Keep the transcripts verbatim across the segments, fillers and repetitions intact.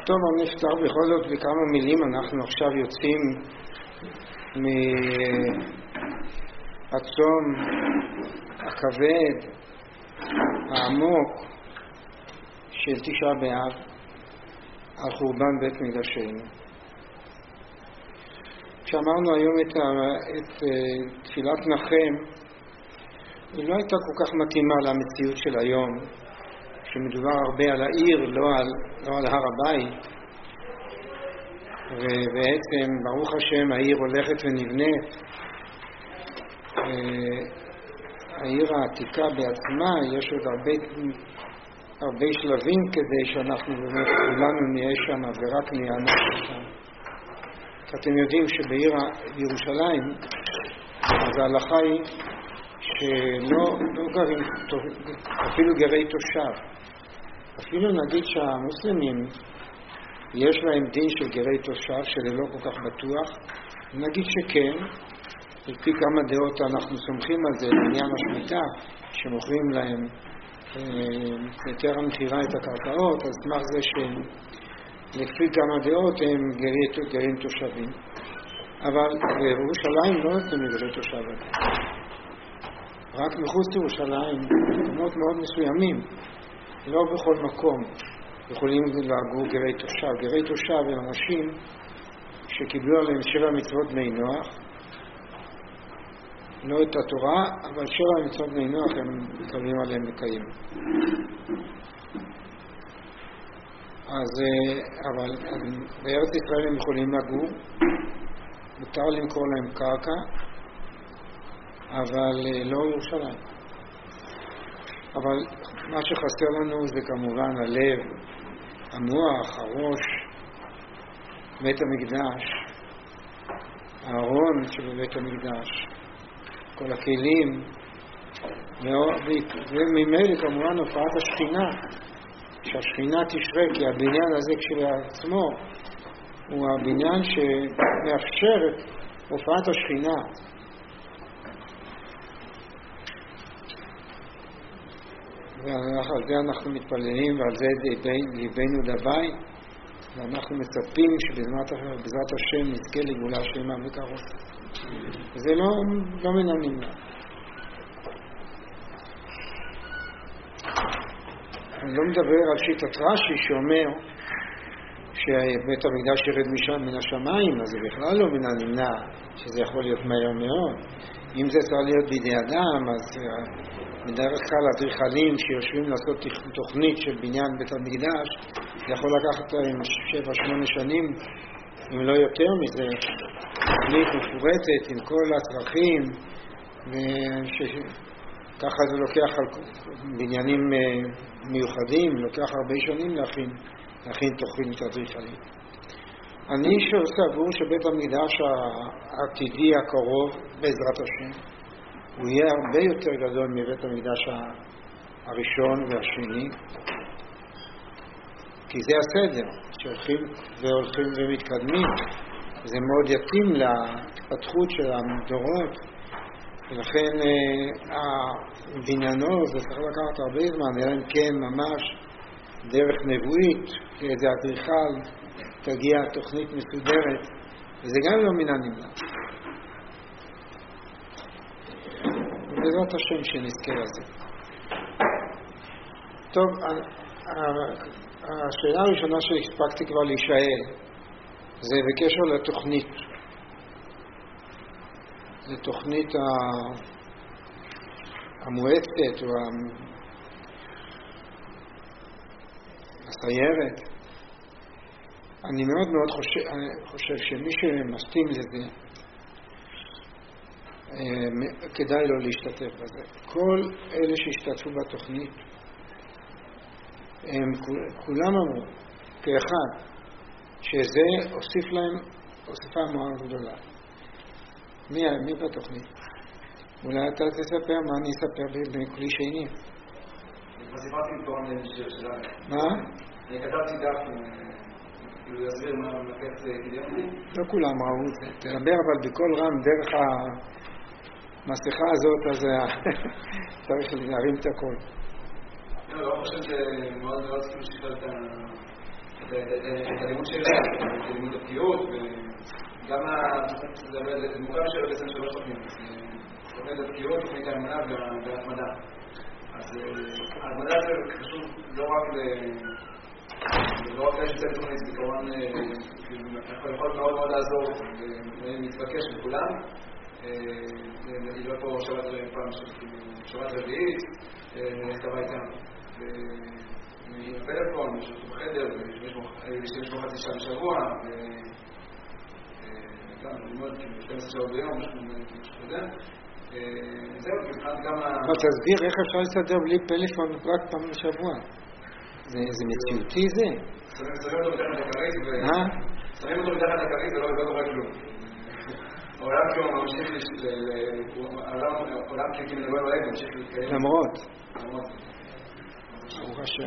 טוב, אני אפתח בכל זאת בכמה מילים. אנחנו עכשיו יוצאים מהצום הכבד, העמוק של תשעה באב על חורבן בית מקדשנו. כשאמרנו היום את, ה... את uh, תפילת נחם, היא לא הייתה כל כך מתאימה למציאות של היום, שמדובר הרבה על העיר, לא על, לא על הר הבית. ובעצם ברוך השם העיר הולכת ונבנית. העיר העתיקה בעצמה יש עוד הרבה, הרבה שלבים כדי שאנחנו באמת כולנו נהיה שם ורק נהיה אנחנו שם. אתם יודעים שבעיר ירושלים אז ההלכה היא שלא לא גרים, אפילו גרי תושב. אפילו נגיד שהמוסלמים יש להם דין של גרי תושב שזה לא כל כך בטוח, נגיד שכן, לפי כמה דעות אנחנו סומכים על זה בעניין השמיטה, שמוכרים להם יותר המחירה את הקרקעות, אז סמך זה שלפי כמה דעות הם גרי, גרים תושבים. אבל בירושלים לא נותנים גרי תושבים. רק מחוץ לירושלים, במקומות מאוד מסוימים, לא בכל מקום יכולים לגור גרי תושב. גרי תושב הם אנשים שקיבלו עליהם שבע מצוות בני נוח, לא את התורה, אבל שבע מצוות בני נוח הם מקבלים עליהם לקיים. אז אבל בארץ ישראל הם יכולים לגור, מותר למכור להם קרקע, אבל לא ירושלים. אבל מה שחסר לנו זה כמובן הלב, המוח, הראש, בית המקדש, הארון שבבית המקדש, כל הכלים, וממילא כמובן הופעת השכינה, שהשכינה תשרה, כי הבניין הזה כשלעצמו הוא הבניין שמאפשר את הופעת השכינה. ועל זה אנחנו מתפללים ועל זה ליבנו דווי, ואנחנו מצפים שבעזרת השם נזכה לגאולה שלמה בקרוב. זה לא, לא מן הנמנע. אני לא מדבר על שיטת רש"י שאומר שבית המקדש ירד משם מן השמיים, אז זה בכלל לא מן הנמנע, שזה יכול להיות מהר מאוד. אם זה צריך להיות בידי אדם, אז בדרך כלל אדריכלים שיושבים לעשות תוכנית של בניין בית המקדש, זה יכול לקחת להם שבע שמונה שנים, אם לא יותר מזה, תוכנית מפורטת עם כל הצרכים, וככה זה לוקח על בניינים מיוחדים, לוקח הרבה שנים להכין, להכין תוכנית אדריכלים. אני סבור שבית המקדש העתידי הקרוב, בעזרת השם, הוא יהיה הרבה יותר גדול מבית המקדש הראשון והשני, כי זה הסדר שהולכים והולכים ומתקדמים. זה מאוד יתאים להתפתחות של הדורות, ולכן הבניינו זה צריך לקחת הרבה זמן, אלא אם כן ממש דרך נבואית, כאיזה אדריכל תגיע תוכנית מסודרת, וזה גם לא מן הנמנע. בעזרת השם שנזכה לזה. טוב, השאלה הראשונה שהספקתי כבר להישאל, זה בקשר לתוכנית. לתוכנית המועצת או הסיירת. אני מאוד מאוד חושב, חושב שמי שמסכים לזה, כדאי לו להשתתף בזה. כל אלה שהשתתפו בתוכנית, הם כולם אמרו, כאחד, שזה הוסיף להם, הוסיפה מאוד גדולה. מי, מי בתוכנית? אולי אתה תספר מה אני אספר בכלי שני. אני כבר סיפרתי פה על שיר שלנו. מה? אני כתבתי דף, כאילו להסביר מה מקץ גיליון. לא כולם ראו את זה. תדבר אבל בכל רם דרך המסכה הזאת, אז צריך להרים את הכל. לא, לא חושב שמאוד מאוד כאילו שיפר את את הלימוד שלהם, את לימוד הבקיאות, וגם זה מוכר שלו בעצם שלוש תוכנית, תוכנית הבקיאות, תוכנית האמונה וההתמדה. אז ההתמדה זה חשוב לא רק לא רק להשתתף תוכנית, בעיקרון יכול מאוד מאוד לעזור ומתבקש לכולם. היא לא פה שבת פעם, שבת רביעית, ללכת הביתה. עם הפלאפון, יש אותו בחדר, ויש בו חצי שעה בשבוע, וגם ללמוד שתים עשרה שעות ביום, משהו כזה. זהו, מבחינת גם ה... אבל תסביר איך אפשר לסדר בלי פלאפון רק פעם בשבוע. זה מציאותי זה? שמים אותו מתחת לכרית, שמים אותו מתחת לכרית ולא קורה כלום. העולם כאילו ממשיך העולם כאילו נבוא לו אגו, ממשיך להתקיים. למרות. למרות. ברוך השם.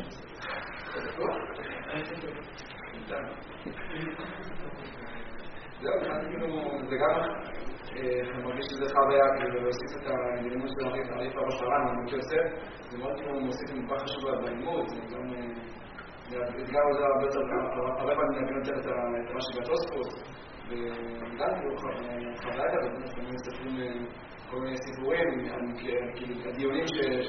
זהו, זה גם אני מרגיש שזה חוויה כאילו להוסיף את הלימוד של הריף הראש הרן, אני יוסף, זה מאוד כאילו מוסיף נדבך חשוב בלימוד, זה גם אתגר עוד הרבה יותר, הרבה פעמים להבין יותר את מה שבתוספוס, וגם כאילו חוויה כזאת, אנחנו מסתכלים כל מיני סיפורים, כאילו הדיונים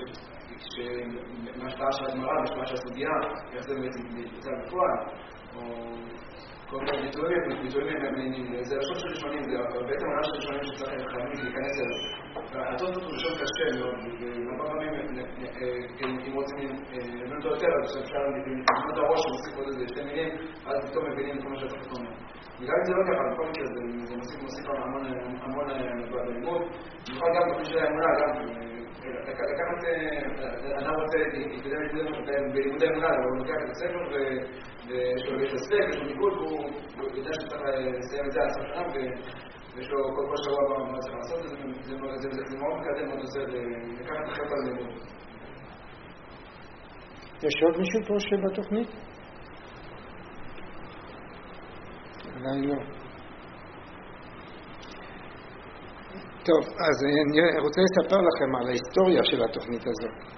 מהשפעה של הגמרא, מהשפעה של הסוגיה, איך זה בעצם מתבצע בפועל, או כל מיני ביטויים, ביטויים מעניינים, זה לשון של ראשונים, זה בעצם העולם של ראשונים שצריך חייבים להיכנס אליו. והתוספות הוא לשון קשה מאוד, והרבה פעמים אם רוצים להבין אותו יותר, אז אפשר לבנות את הראש ומוסיף עוד איזה שתי מילים, אז פתאום מבינים כל מה שאתה פתאום. וגם אם זה לא ככה, בכל מקרה זה מוסיף המון בלימוד, במיוחד גם בפני של האמונה, גם לקחת, אדם רוצה להתקדם בלימוד האמונה, אבל הוא לוקח את הספר ויש לו את הספק, יש לו ניקוד, והוא יודע שצריך לסיים את זה על סוף שנה, ויש לו כל שבוע מה צריך לעשות, זה מאוד מקדם, מאוד עושה לקחת את החלק על לימוד. יש עוד מישהו פה שבתוכנית? אולי לא. טוב, אז אני רוצה לספר לכם על ההיסטוריה של התוכנית הזאת.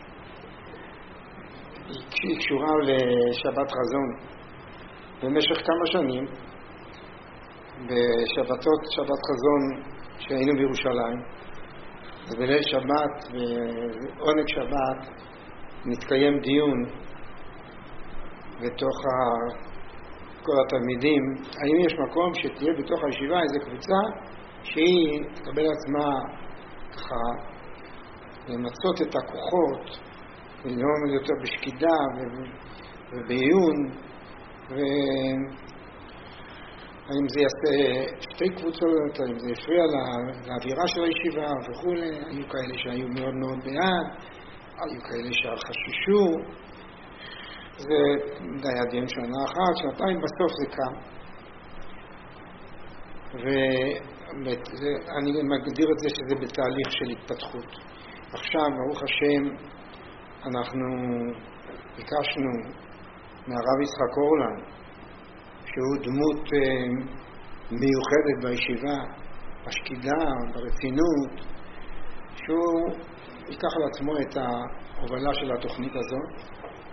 היא קשורה לשבת חזון. במשך כמה שנים, בשבתות, שבת חזון שהיינו בירושלים, ובליל שבת ועונג שבת נתקיים דיון בתוך כל התלמידים, האם יש מקום שתהיה בתוך הישיבה איזו קבוצה שהיא תקבל עצמה ככה למצות את הכוחות ולא יותר בשקידה ובעיון, והאם זה יעשה שתי קבוצות, האם זה יפריע לאווירה של הישיבה וכו'. היו כאלה שהיו מאוד מאוד בעד, היו כאלה שחששו. זה היה דיון שנה אחת, שנתיים, בסוף זה קם. ואני מגדיר את זה שזה בתהליך של התפתחות. עכשיו, ברוך השם, אנחנו ביקשנו מהרב יצחק אורלן, שהוא דמות מיוחדת בישיבה, בשקידה, ברצינות, שהוא ייקח על עצמו את ההובלה של התוכנית הזאת,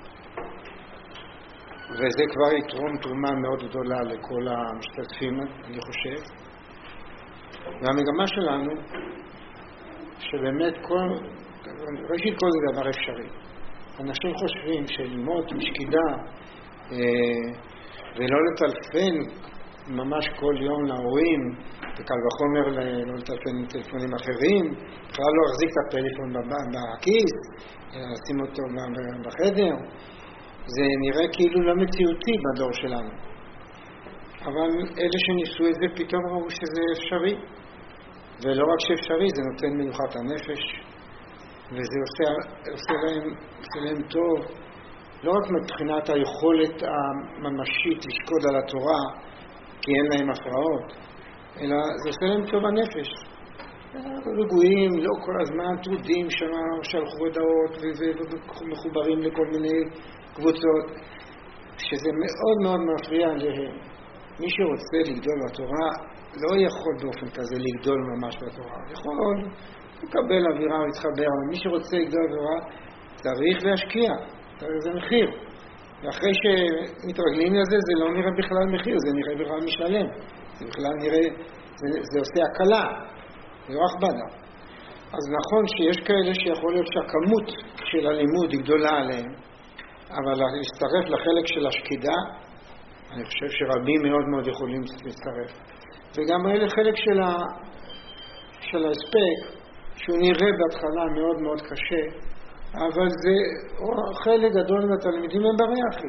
וזה כבר יתרום תרומה מאוד גדולה לכל המשתתפים, אני חושב. והמגמה שלנו, שבאמת כל, ראשית כל זה דבר אפשרי. אנשים חושבים שללמוד משקידה אה, ולא לטלפן ממש כל יום להורים, וקל וחומר לא לטלפן עם טלפונים אחרים, בכלל לא להחזיק את הפלאפון בכיס, לשים אותו בחדר. זה נראה כאילו לא מציאותי בדור שלנו. אבל אלה שניסו את זה פתאום ראו שזה אפשרי. ולא רק שאפשרי, זה נותן מנוחת הנפש, וזה עושה, עושה, להם, עושה להם טוב, לא רק מבחינת היכולת הממשית לשקוד על התורה, כי אין להם הפרעות, אלא זה עושה להם טוב הנפש. רגועים, לא כל הזמן טרודים שם, שלחו הודעות ומחוברים לכל מיני קבוצות, שזה מאוד מאוד מפריע להם. מי שרוצה לגדול בתורה לא יכול באופן כזה לגדול ממש בתורה. יכול לקבל אווירה ולהתחבר, אבל מי שרוצה לגדול בתורה צריך להשקיע, זה מחיר. ואחרי שמתרגלים לזה, זה לא נראה בכלל מחיר, זה נראה בכלל משלם. זה בכלל נראה, זה, זה עושה הקלה, זה לא הכבדה. אז נכון שיש כאלה שיכול להיות שהכמות של הלימוד היא גדולה עליהם, אבל להצטרף לחלק של השקידה, אני חושב שרבים מאוד מאוד יכולים להצטרף. וגם האלה חלק של, ה, של ההספק, שהוא נראה בהתחלה מאוד מאוד קשה, אבל זה חלק גדול מהתלמידים הם בריחי.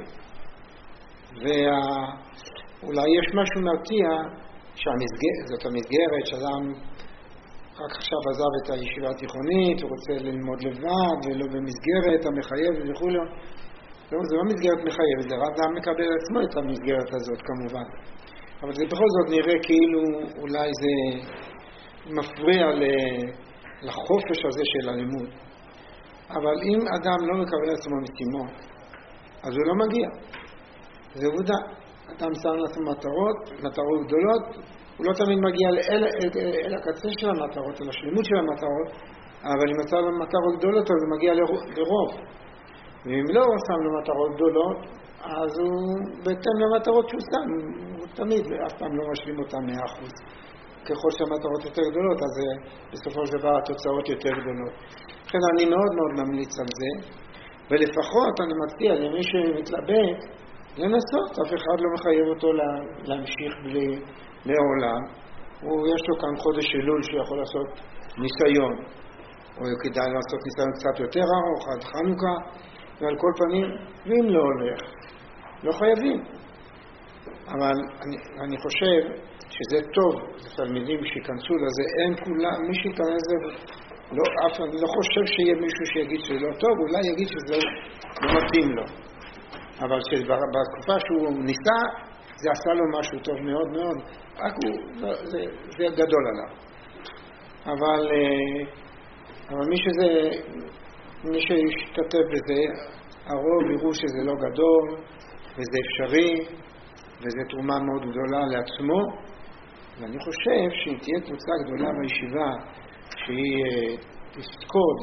ואולי יש משהו מרתיע, שזאת המסגרת, שאדם רק עכשיו עזב את הישיבה התיכונית, הוא רוצה ללמוד לבד ולא במסגרת המחייבת וכו'. לא, זה לא מסגרת מחייבת, זה רק אדם מקבל עצמו את המסגרת הזאת כמובן. אבל זה בכל זאת נראה כאילו אולי זה מפריע לחופש הזה של הלימוד. אבל אם אדם לא מקבל עצמו משימות, אז הוא לא מגיע. זה עובדה. אדם שם לעצמו מטרות, מטרות גדולות, הוא לא תמיד מגיע אל, אל, אל הקצה של המטרות, אל השלימות של המטרות, אבל אם מצא לו מטרות גדולות, אז הוא מגיע לרוב. ואם לא שם לו מטרות גדולות, אז הוא בהתאם למטרות שהוא שם, הוא תמיד, אף פעם לא משלים אותם מאה אחוז. ככל שהמטרות יותר גדולות, אז בסופו של דבר התוצאות יותר גדולות. לכן אני מאוד מאוד ממליץ על זה, ולפחות אני מציע למי שמתלבט, לנסות, אף אחד לא מחייב אותו להמשיך בלי לעולם. הוא, יש לו כאן חודש אלול שיכול לעשות ניסיון, או כדאי לעשות ניסיון קצת יותר ארוך, עד חנוכה, ועל כל פנים, ואם לא הולך, לא חייבים. אבל אני, אני חושב שזה טוב, לתלמידים שיכנסו לזה, אין כולם, מי שיכנס לזה, לא, אף, אני לא חושב שיהיה מישהו שיגיד שזה לא טוב, אולי יגיד שזה לא מתאים לו. אבל בתקופה שהוא ניסה, זה עשה לו משהו טוב מאוד מאוד, רק הוא, זה, זה גדול עליו. אבל, אבל מי שזה, מי שישתתף בזה, הרוב יראו שזה לא גדול, וזה אפשרי, וזה תרומה מאוד גדולה לעצמו, ואני חושב שאם תהיה קבוצה גדולה בישיבה, שהיא תזכור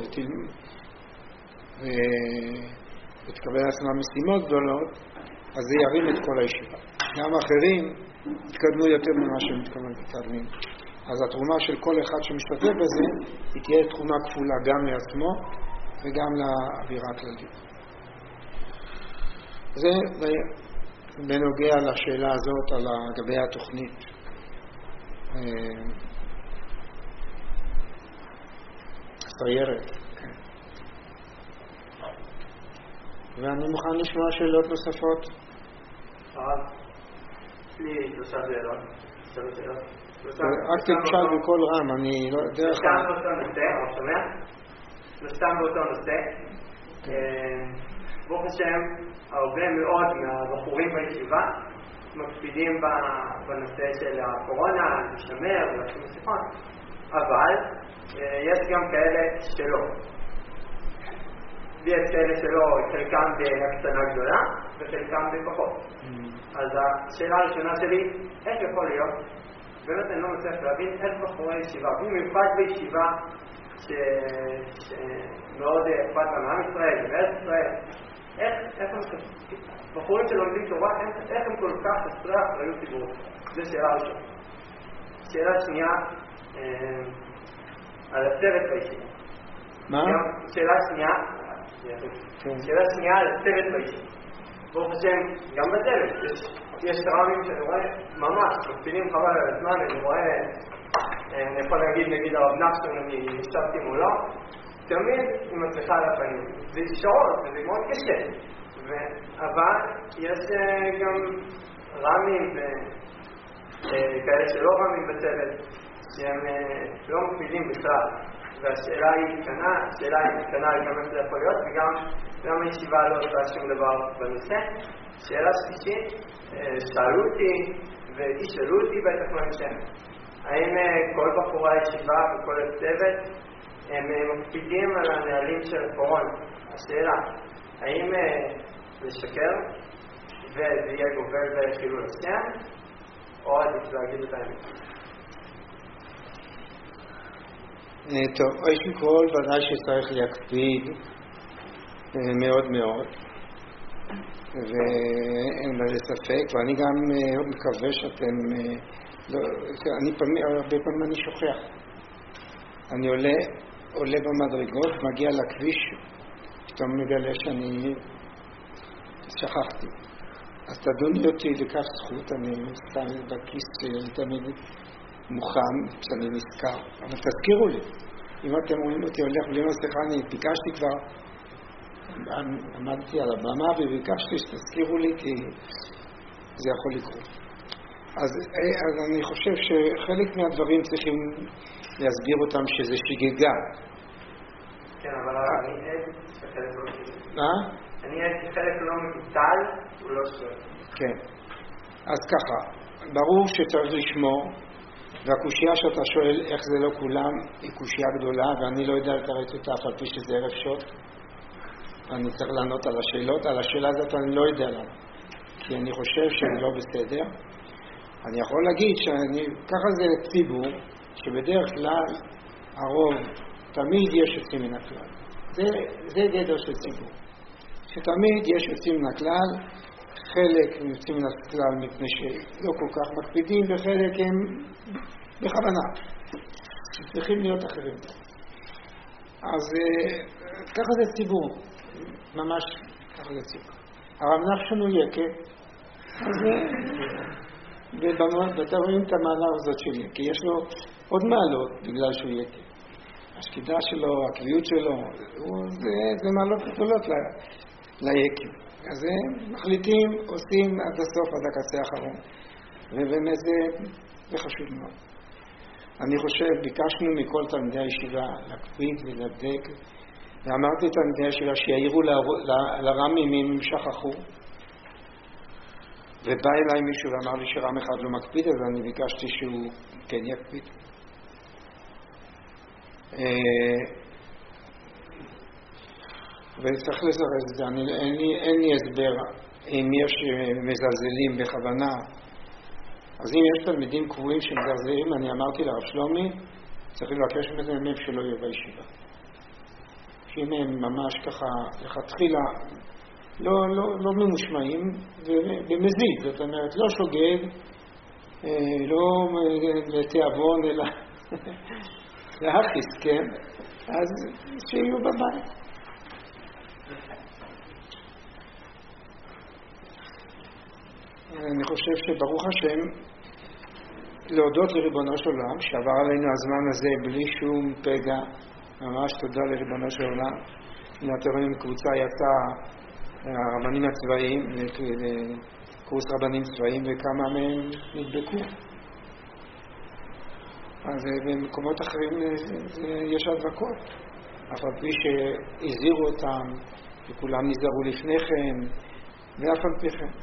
ותקבל לעצמה משימות גדולות, אז זה ירים את כל הישיבה. גם אחרים יתקדמו יותר ממה שהם מתקדמים. אז התרומה של כל אחד שמשתתף בזה, היא תהיה תרומה כפולה גם לעצמו וגם לאווירה הכללית. זה בנוגע לשאלה הזאת על גבי התוכנית. סיירת. ואני מוכן לשמוע שאלות נוספות. לי שלושה שאלות. שלוש שאלות. רק תמשל בכל רם, אני לא יודע איך... סתם באותו נושא, או שומע? סתם באותו נושא. ברוך השם, הרבה מאוד מהבחורים בישיבה מקפידים בנושא של הקורונה, לשמר ולשים מסכות, אבל יש גם כאלה שלא. ויש כאלה שלא, חלקם בהקטנה גדולה וחלקם בפחות. אז השאלה הראשונה שלי, איך יכול להיות? באמת אני לא מצליח להבין איך בחורי ישיבה, במיוחד בישיבה שמאוד אכפת לעם ישראל ובארץ ישראל, איך הם בחורים שלומדים תורה, איך הם כל כך חסרי אחריות ציבורית? זו שאלה ראשונה. שאלה שנייה, על הצוות בישיבה. מה? שאלה שנייה, שאלה שנייה על הצוות בישיבה. ברוך השם, גם בצוות, יש רמים שאני רואה ממש, מקפידים חבל על הזמן, אני רואה, אני יכול להגיד, נגיד הרב נחשון, אני ישבתי מולו, תמיד היא מצליחה על הפנים. זה שעות, וזה מאוד קשה. אבל יש גם רמים וכאלה שלא רמים בצוות, שהם לא מקפידים בכלל. והשאלה היא קטנה, השאלה היא קטנה לגמרי זה יכול להיות, וגם גם הישיבה לא עושה שום דבר בנושא. שאלה שלישית, שאלו אותי, וישאלו אותי בטח מהמשך. האם כל בחורי הישיבה וכל הצוות הם מקפידים על הנהלים של קורונה? השאלה, האם לשקר וזה יהיה גובל בחילול השם, או עדיף להגיד את האמת? טוב, יש כל ודאי שצריך להקפיד מאוד מאוד, ואין בזה ספק, ואני גם מקווה שאתם, לא, אני פעמים, הרבה פעמים אני שוכח. אני עולה, עולה במדרגות, מגיע לכביש, פתאום מגלה שאני שכחתי. אז תדוני אותי לכף זכות, אני שם בכיס שלי תמיד מוכן, שאני נזכר. אבל תזכירו לי, אם אתם רואים אותי הולך בלי מסכה, אני ביקשתי כבר, עמדתי על הבמה וביקשתי שתזכירו לי, כי זה יכול לקרות. אז, אז אני חושב שחלק מהדברים צריכים להסביר אותם שזה שגגה. כן, אבל אני הייתי חלק לא שגגה. מה? אני הייתי חלק לא מבוטל, הוא לא שואל. כן. אז ככה, ברור שצריך לשמור, והקושייה שאתה שואל איך זה לא כולם היא קושייה גדולה, ואני לא יודע לתרץ אותה אף על פי שזה ערב שוט. אני צריך לענות על השאלות. על השאלה הזאת אני לא יודע למה, כי אני חושב שזה לא בסדר. אני יכול להגיד שאני, ככה זה ציבור, שבדרך כלל הרוב תמיד יש יוצאים מן הכלל. זה, זה גדר של ציבור. שתמיד יש יוצאים מן הכלל, חלק יוצאים מן הכלל מפני שלא כל כך מקפידים, וחלק הם בכוונה, שצריכים להיות אחרים. אז ככה זה ציבור, ממש ככה זה ציבור. הרב נחשון הוא יקה, אז ואתה רואים את המעלה הזאת של יקה, יש לו עוד מעלות בגלל שהוא יקה. השקידה שלו, הקביעות שלו, זה, זה מעלות גדולות ליקה. אז הם מחליטים, עושים עד הסוף, עד הקצה האחרון. ובאמת זה, זה חשוב מאוד. אני חושב, ביקשנו מכל תלמידי הישיבה להקפיד ולדק, ואמרתי לתלמידי הישיבה שיעירו לרמים אם הם שכחו. ובא אליי מישהו ואמר לי שרם אחד לא מקפיד, אז אני ביקשתי שהוא כן יקפיד. וצריך לזרז את זה, אני, אין, לי, אין לי הסבר אם יש מזלזלים בכוונה. אז אם יש תלמידים קבועים שמזלזלים, אני אמרתי לרב שלומי, צריך לבקש מהם שלא יהיה בישיבה. שאם הם ממש ככה לכתחילה לא, לא, לא ממושמעים ובמזיד, זאת אומרת לא שוגג, לא לתיאבון אלא להכיס, כן? אז שיהיו בבית. אני חושב שברוך השם להודות לריבונו של עולם שעבר עלינו הזמן הזה בלי שום פגע, ממש תודה לריבונו של עולם. הנה אתם רואים קבוצה יצאה הרבנים הצבאיים לקורס רבנים צבאיים וכמה מהם נדבקו. אז במקומות אחרים יש הדבקות, אף על פי שהזהירו אותם וכולם נזהרו לפני כן ואף על פי כן.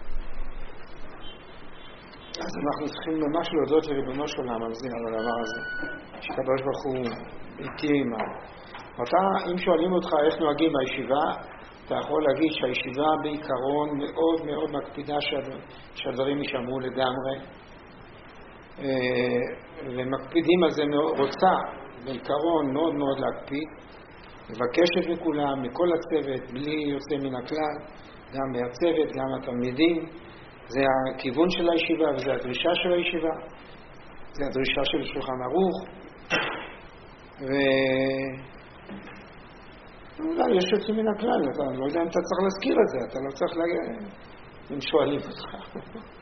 אז אנחנו צריכים ממש להודות לריבונו של עולם על זה, על הדבר הזה, שקדוש ברוך הוא איתי עמנו. ואתה, אם שואלים אותך איך נוהגים בישיבה, אתה יכול להגיד שהישיבה בעיקרון מאוד מאוד מקפידה שהדברים יישמרו לגמרי, ומקפידים על זה, רוצה בעיקרון מאוד מאוד להקפיד, מבקשת מכולם, מכל הצוות, בלי יוצא מן הכלל, גם מהצוות, גם התלמידים. זה הכיוון של הישיבה וזה הדרישה של הישיבה, זה הדרישה של שולחן ערוך, ואולי יש יוצאים מן הכלל, אתה לא יודע אם אתה צריך להזכיר את זה, אתה לא צריך להגיד, הם שואלים אותך.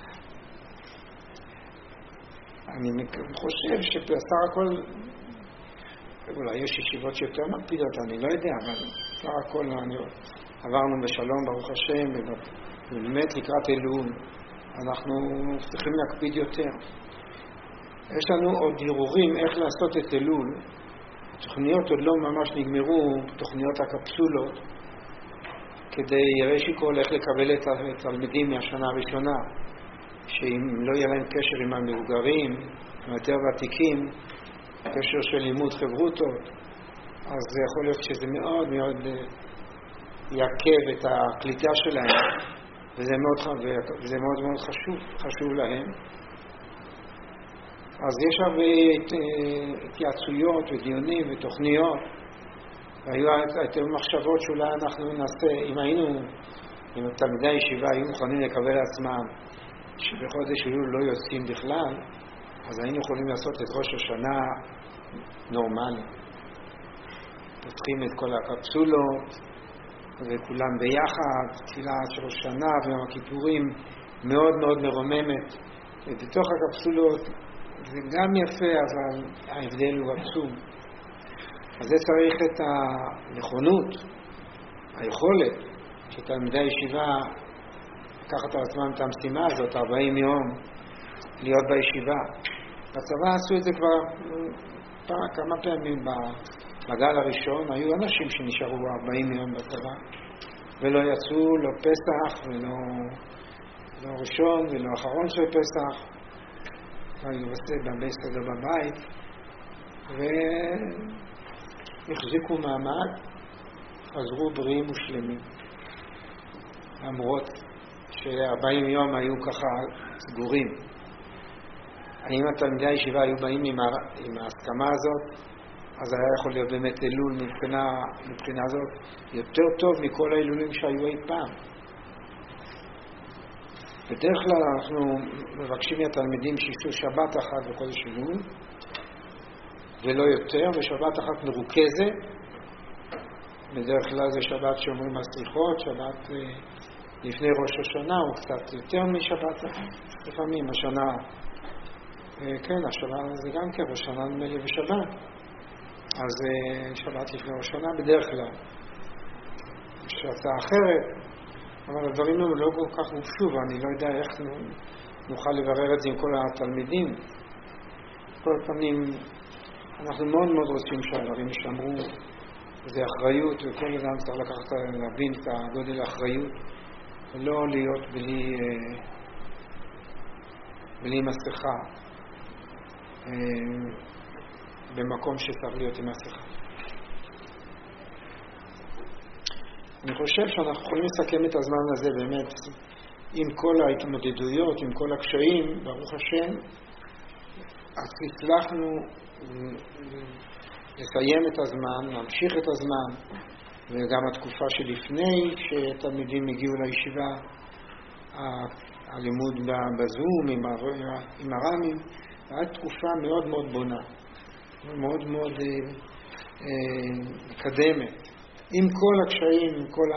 אני חושב שבסך הכל, אולי יש ישיבות שיותר מקפידות, אני לא יודע, אבל בסך הכל עברנו בשלום, ברוך השם, ובאמת לקראת אלול, אנחנו צריכים להקפיד יותר. יש לנו עוד הרהורים איך לעשות את אלול. תוכניות עוד לא ממש נגמרו, תוכניות הקפסולות, כדי ראשית איך לקבל את התלמידים מהשנה הראשונה, שאם לא יהיה להם קשר עם המבוגרים, עם יותר ותיקים, קשר של לימוד חברותות, אז זה יכול להיות שזה מאוד מאוד יעכב את הקליטה שלהם, וזה מאוד, וזה מאוד מאוד חשוב, חשוב להם. אז יש הרבה התייעצויות ודיונים ותוכניות, והיו יותר מחשבות שאולי אנחנו נעשה, אם היינו אם תלמידי הישיבה היו מוכנים לקבל לעצמם שבחודש אלול לא יוצאים בכלל, אז היינו יכולים לעשות את ראש השנה נורמלי. פותחים את כל הקפסולות וכולם ביחד, תפילת של ראש השנה ויום הכיפורים מאוד מאוד מרוממת. ובתוך הקפסולות זה גם יפה, אבל ההבדל הוא עצום. אז זה צריך את הנכונות, היכולת שתלמידי הישיבה לקחת על עצמם את המשימה הזאת, ארבעים יום להיות בישיבה. בצבא עשו את זה כבר פעם, כמה פעמים בגל הראשון, היו אנשים שנשארו ארבעים יום בצבא ולא יצאו לא פסח ולא לא ראשון ולא אחרון של פסח, היו בסדר בבית והחזיקו מעמד, חזרו בריאים ושלמים, למרות ש-ארבעים יום היו ככה סגורים. האם התלמידי הישיבה היו באים עם, עם ההסכמה הזאת, אז היה יכול להיות באמת אלול מבחינה, מבחינה הזאת יותר טוב מכל האילולים שהיו אי פעם. בדרך כלל אנחנו מבקשים מהתלמידים שישו שבת אחת בחודש אלול ולא יותר, ושבת אחת מרוכזת. בדרך כלל זה שבת שאומרים הסליחות, שבת לפני ראש השנה או קצת יותר משבת, לפעמים השנה, כן, השבת זה גם כן ראש השנה נדמה לי בשבת, אז שבת לפני ראש השנה בדרך כלל יש הצעה אחרת, אבל הדברים האלה לא כל כך מופשו, ואני לא יודע איך נוכל לברר את זה עם כל התלמידים. כל פנים אנחנו מאוד מאוד רוצים שהדברים ישמרו, זה אחריות, וכל אדם צריך לקחת, להבין את הגודל האחריות ולא להיות בלי בלי מסכה במקום שצריך להיות עם מסכה. אני חושב שאנחנו יכולים לסכם את הזמן הזה באמת עם כל ההתמודדויות, עם כל הקשיים, ברוך השם, אז הצלחנו לסיים את הזמן, להמשיך את הזמן, וגם התקופה שלפני שתלמידים הגיעו לישיבה, הלימוד בזום עם, עם הרמים, הייתה תקופה מאוד מאוד בונה, מאוד מאוד אה, אה, מקדמת. עם כל הקשיים, עם כל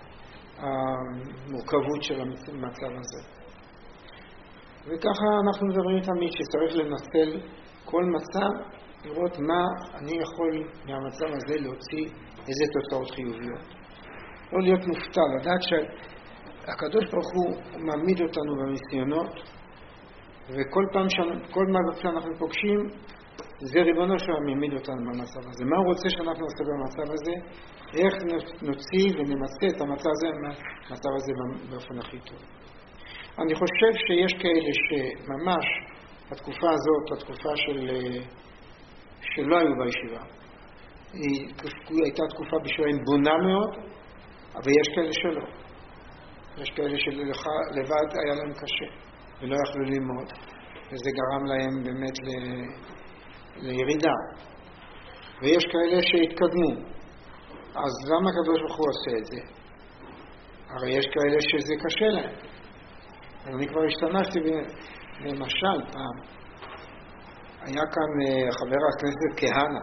המורכבות של המצב הזה. וככה אנחנו מדברים תמיד שצריך לנסל כל מצב, לראות מה אני יכול מהמצב הזה להוציא איזה תוצאות חיוביות. לא להיות מופתע, לדעת שהקדוש ברוך הוא מעמיד אותנו בניסיונות, וכל פעם כל מה שאנחנו פוגשים, זה ריבונו שלנו מעמיד אותנו במצב הזה. מה הוא רוצה שאנחנו נעשה במצב הזה? איך נוציא ונמצא את המצב הזה, המצב הזה באופן הכי טוב. אני חושב שיש כאלה שממש התקופה הזאת, התקופה של, שלא היו בישיבה, היא, היא הייתה תקופה בשבילם בונה מאוד, אבל יש כאלה שלא. יש כאלה שלבד היה להם קשה ולא יכלו ללמוד, וזה גרם להם באמת ל... לירידה. ויש כאלה שהתקדמו. אז למה הקדוש ברוך הוא עושה את זה? הרי יש כאלה שזה קשה להם. אני כבר השתמשתי במשל פעם. היה כאן חבר הכנסת כהנא,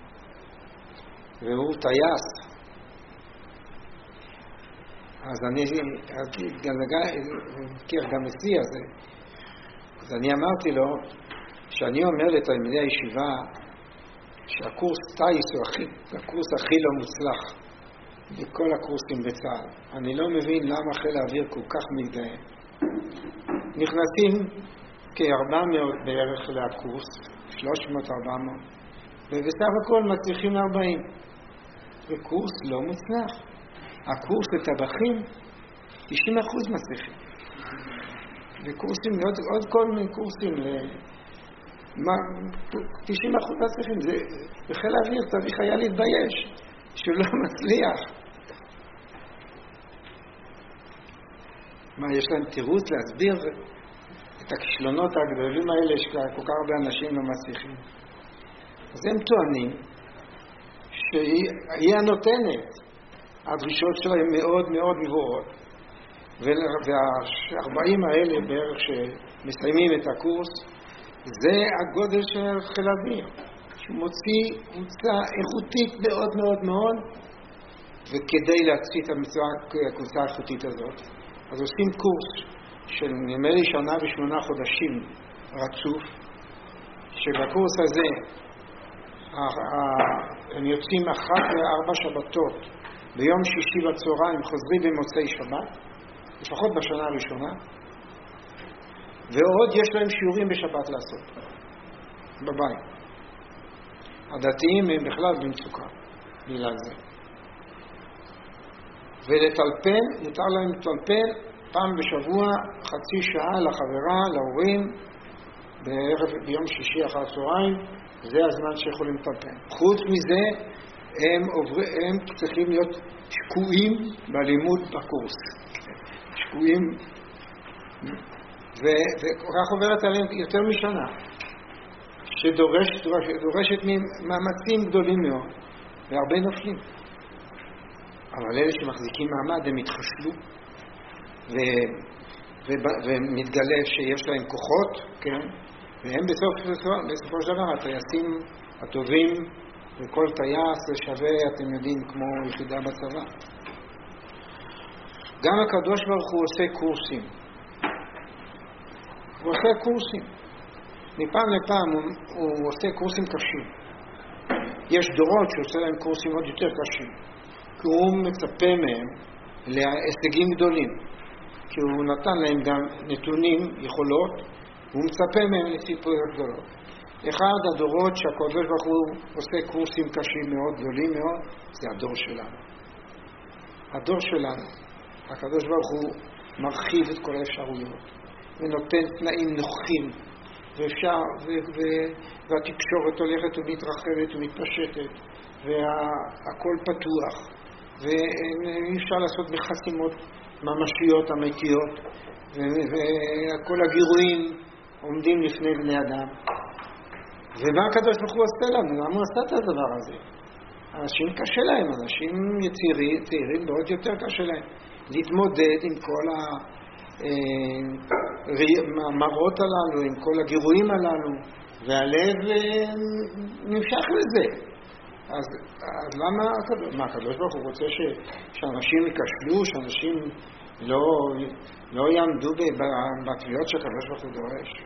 והוא טייס. אז אני מכיר גם אצלי הזה. אז אני אמרתי לו, שאני אומר לתלמידי הישיבה שהקורס טייס הוא הכי, הקורס הכי לא מוצלח בכל הקורסים בצה"ל. אני לא מבין למה חיל האוויר כל כך מתגאה. נכנסים כ-ארבע מאות בערך לקורס, שלוש מאות ארבע מאות, ובסך הכל מצליחים ארבעים. וקורס לא מוצלח. הקורס לטבחים, תשעים אחוז מצליחים. וקורסים, עוד, עוד כל מיני קורסים ל... תשעים אחוז מצליחים. זה, בחיל האוויר צריך היה להתבייש שהוא לא מצליח. מה, יש להם תירוץ להסביר את הכישלונות הגדולים האלה שכל כך הרבה אנשים לא מצליחים? אז הם טוענים שהיא הנותנת, הדרישות שלהם מאוד מאוד גבוהות, וה-ארבעים האלה בערך שמסיימים את הקורס, זה הגודל של חיל האוויר, שהוא מוציא קבוצה איכותית מאוד מאוד מאוד, וכדי להציע את הקבוצה האיכותית הזאת, אז עושים קורס של נדמה לי שנה ושמונה חודשים רצוף, שבקורס הזה הם יוצאים אחת לארבע שבתות, ביום שישי בצהריים חוזרים במוצאי שבת, לפחות בשנה הראשונה, ועוד יש להם שיעורים בשבת לעשות, בבית. הדתיים הם בכלל במצוקה, בגלל זה. ולטלפן, מותר להם לטלפן פעם בשבוע, חצי שעה לחברה, להורים, בערב, ביום שישי אחר הצהריים, זה הזמן שיכולים לטלפן. חוץ מזה, הם, עובר, הם צריכים להיות שקועים בלימוד בקורס. שקועים, וכך עוברת עליהם יותר משנה, שדורשת דורשת מאמצים גדולים מאוד, והרבה נופלים. אבל אלה שמחזיקים מעמד, הם התחשלו, ו, ו, ומתגלה שיש להם כוחות, כן? והם בסוף, בסופו של דבר, הטייסים הטובים, וכל טייס זה שווה, אתם יודעים, כמו יחידה בצבא. גם הקדוש ברוך הוא עושה קורסים. הוא עושה קורסים. מפעם לפעם הוא, הוא עושה קורסים קשים. יש דורות שעושה להם קורסים עוד יותר קשים. כי הוא מצפה מהם להישגים גדולים. כי הוא נתן להם גם נתונים, יכולות, והוא מצפה מהם לציפויות גדולות. אחד הדורות שהקדוש ברוך הוא עושה קורסים קשים מאוד, גדולים מאוד, זה הדור שלנו. הדור שלנו. הקדוש ברוך הוא מרחיב את כל האפשרויות, ונותן תנאים נוחים, ואפשר, ו, ו, והתקשורת הולכת ומתרחבת ומתפשטת, והכל פתוח, ואפשר לעשות בחסימות ממשיות אמיתיות, וכל הגירויים עומדים לפני בני אדם. ומה הקדוש ברוך הוא עושה לנו? למה הוא עשה את הדבר הזה? אנשים קשה להם, אנשים יצירים, צעירים מאוד יותר קשה להם להתמודד עם כל המראות הללו, עם כל הגירויים הללו, והלב נמשך לזה. אז, אז למה הקדוש, מה הקדוש ברוך הוא רוצה ש, שאנשים יקשלו, שאנשים לא, לא יעמדו בתביעות שהקדוש ברוך הוא דורש?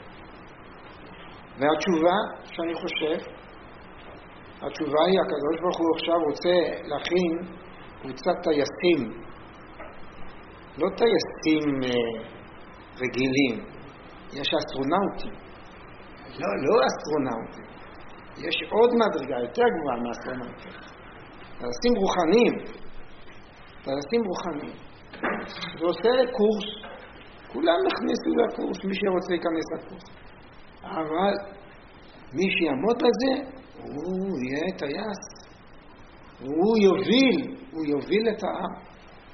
והתשובה שאני חושב, התשובה היא, הקדוש ברוך הוא עכשיו רוצה להכין קבוצת טייסים, לא טייסים אה, רגילים, יש אסטרונאוטים, לא, לא אסטרונאוטים, יש עוד מדרגה יותר גבוהה מאסטרונאוטים, טייסים רוחניים, טייסים רוחניים. זה עושה קורס, כולם נכנסו לקורס, מי שרוצה להיכנס לקורס, אבל מי שיעמוד בזה, הוא יהיה טייס, הוא יוביל, הוא יוביל את העם.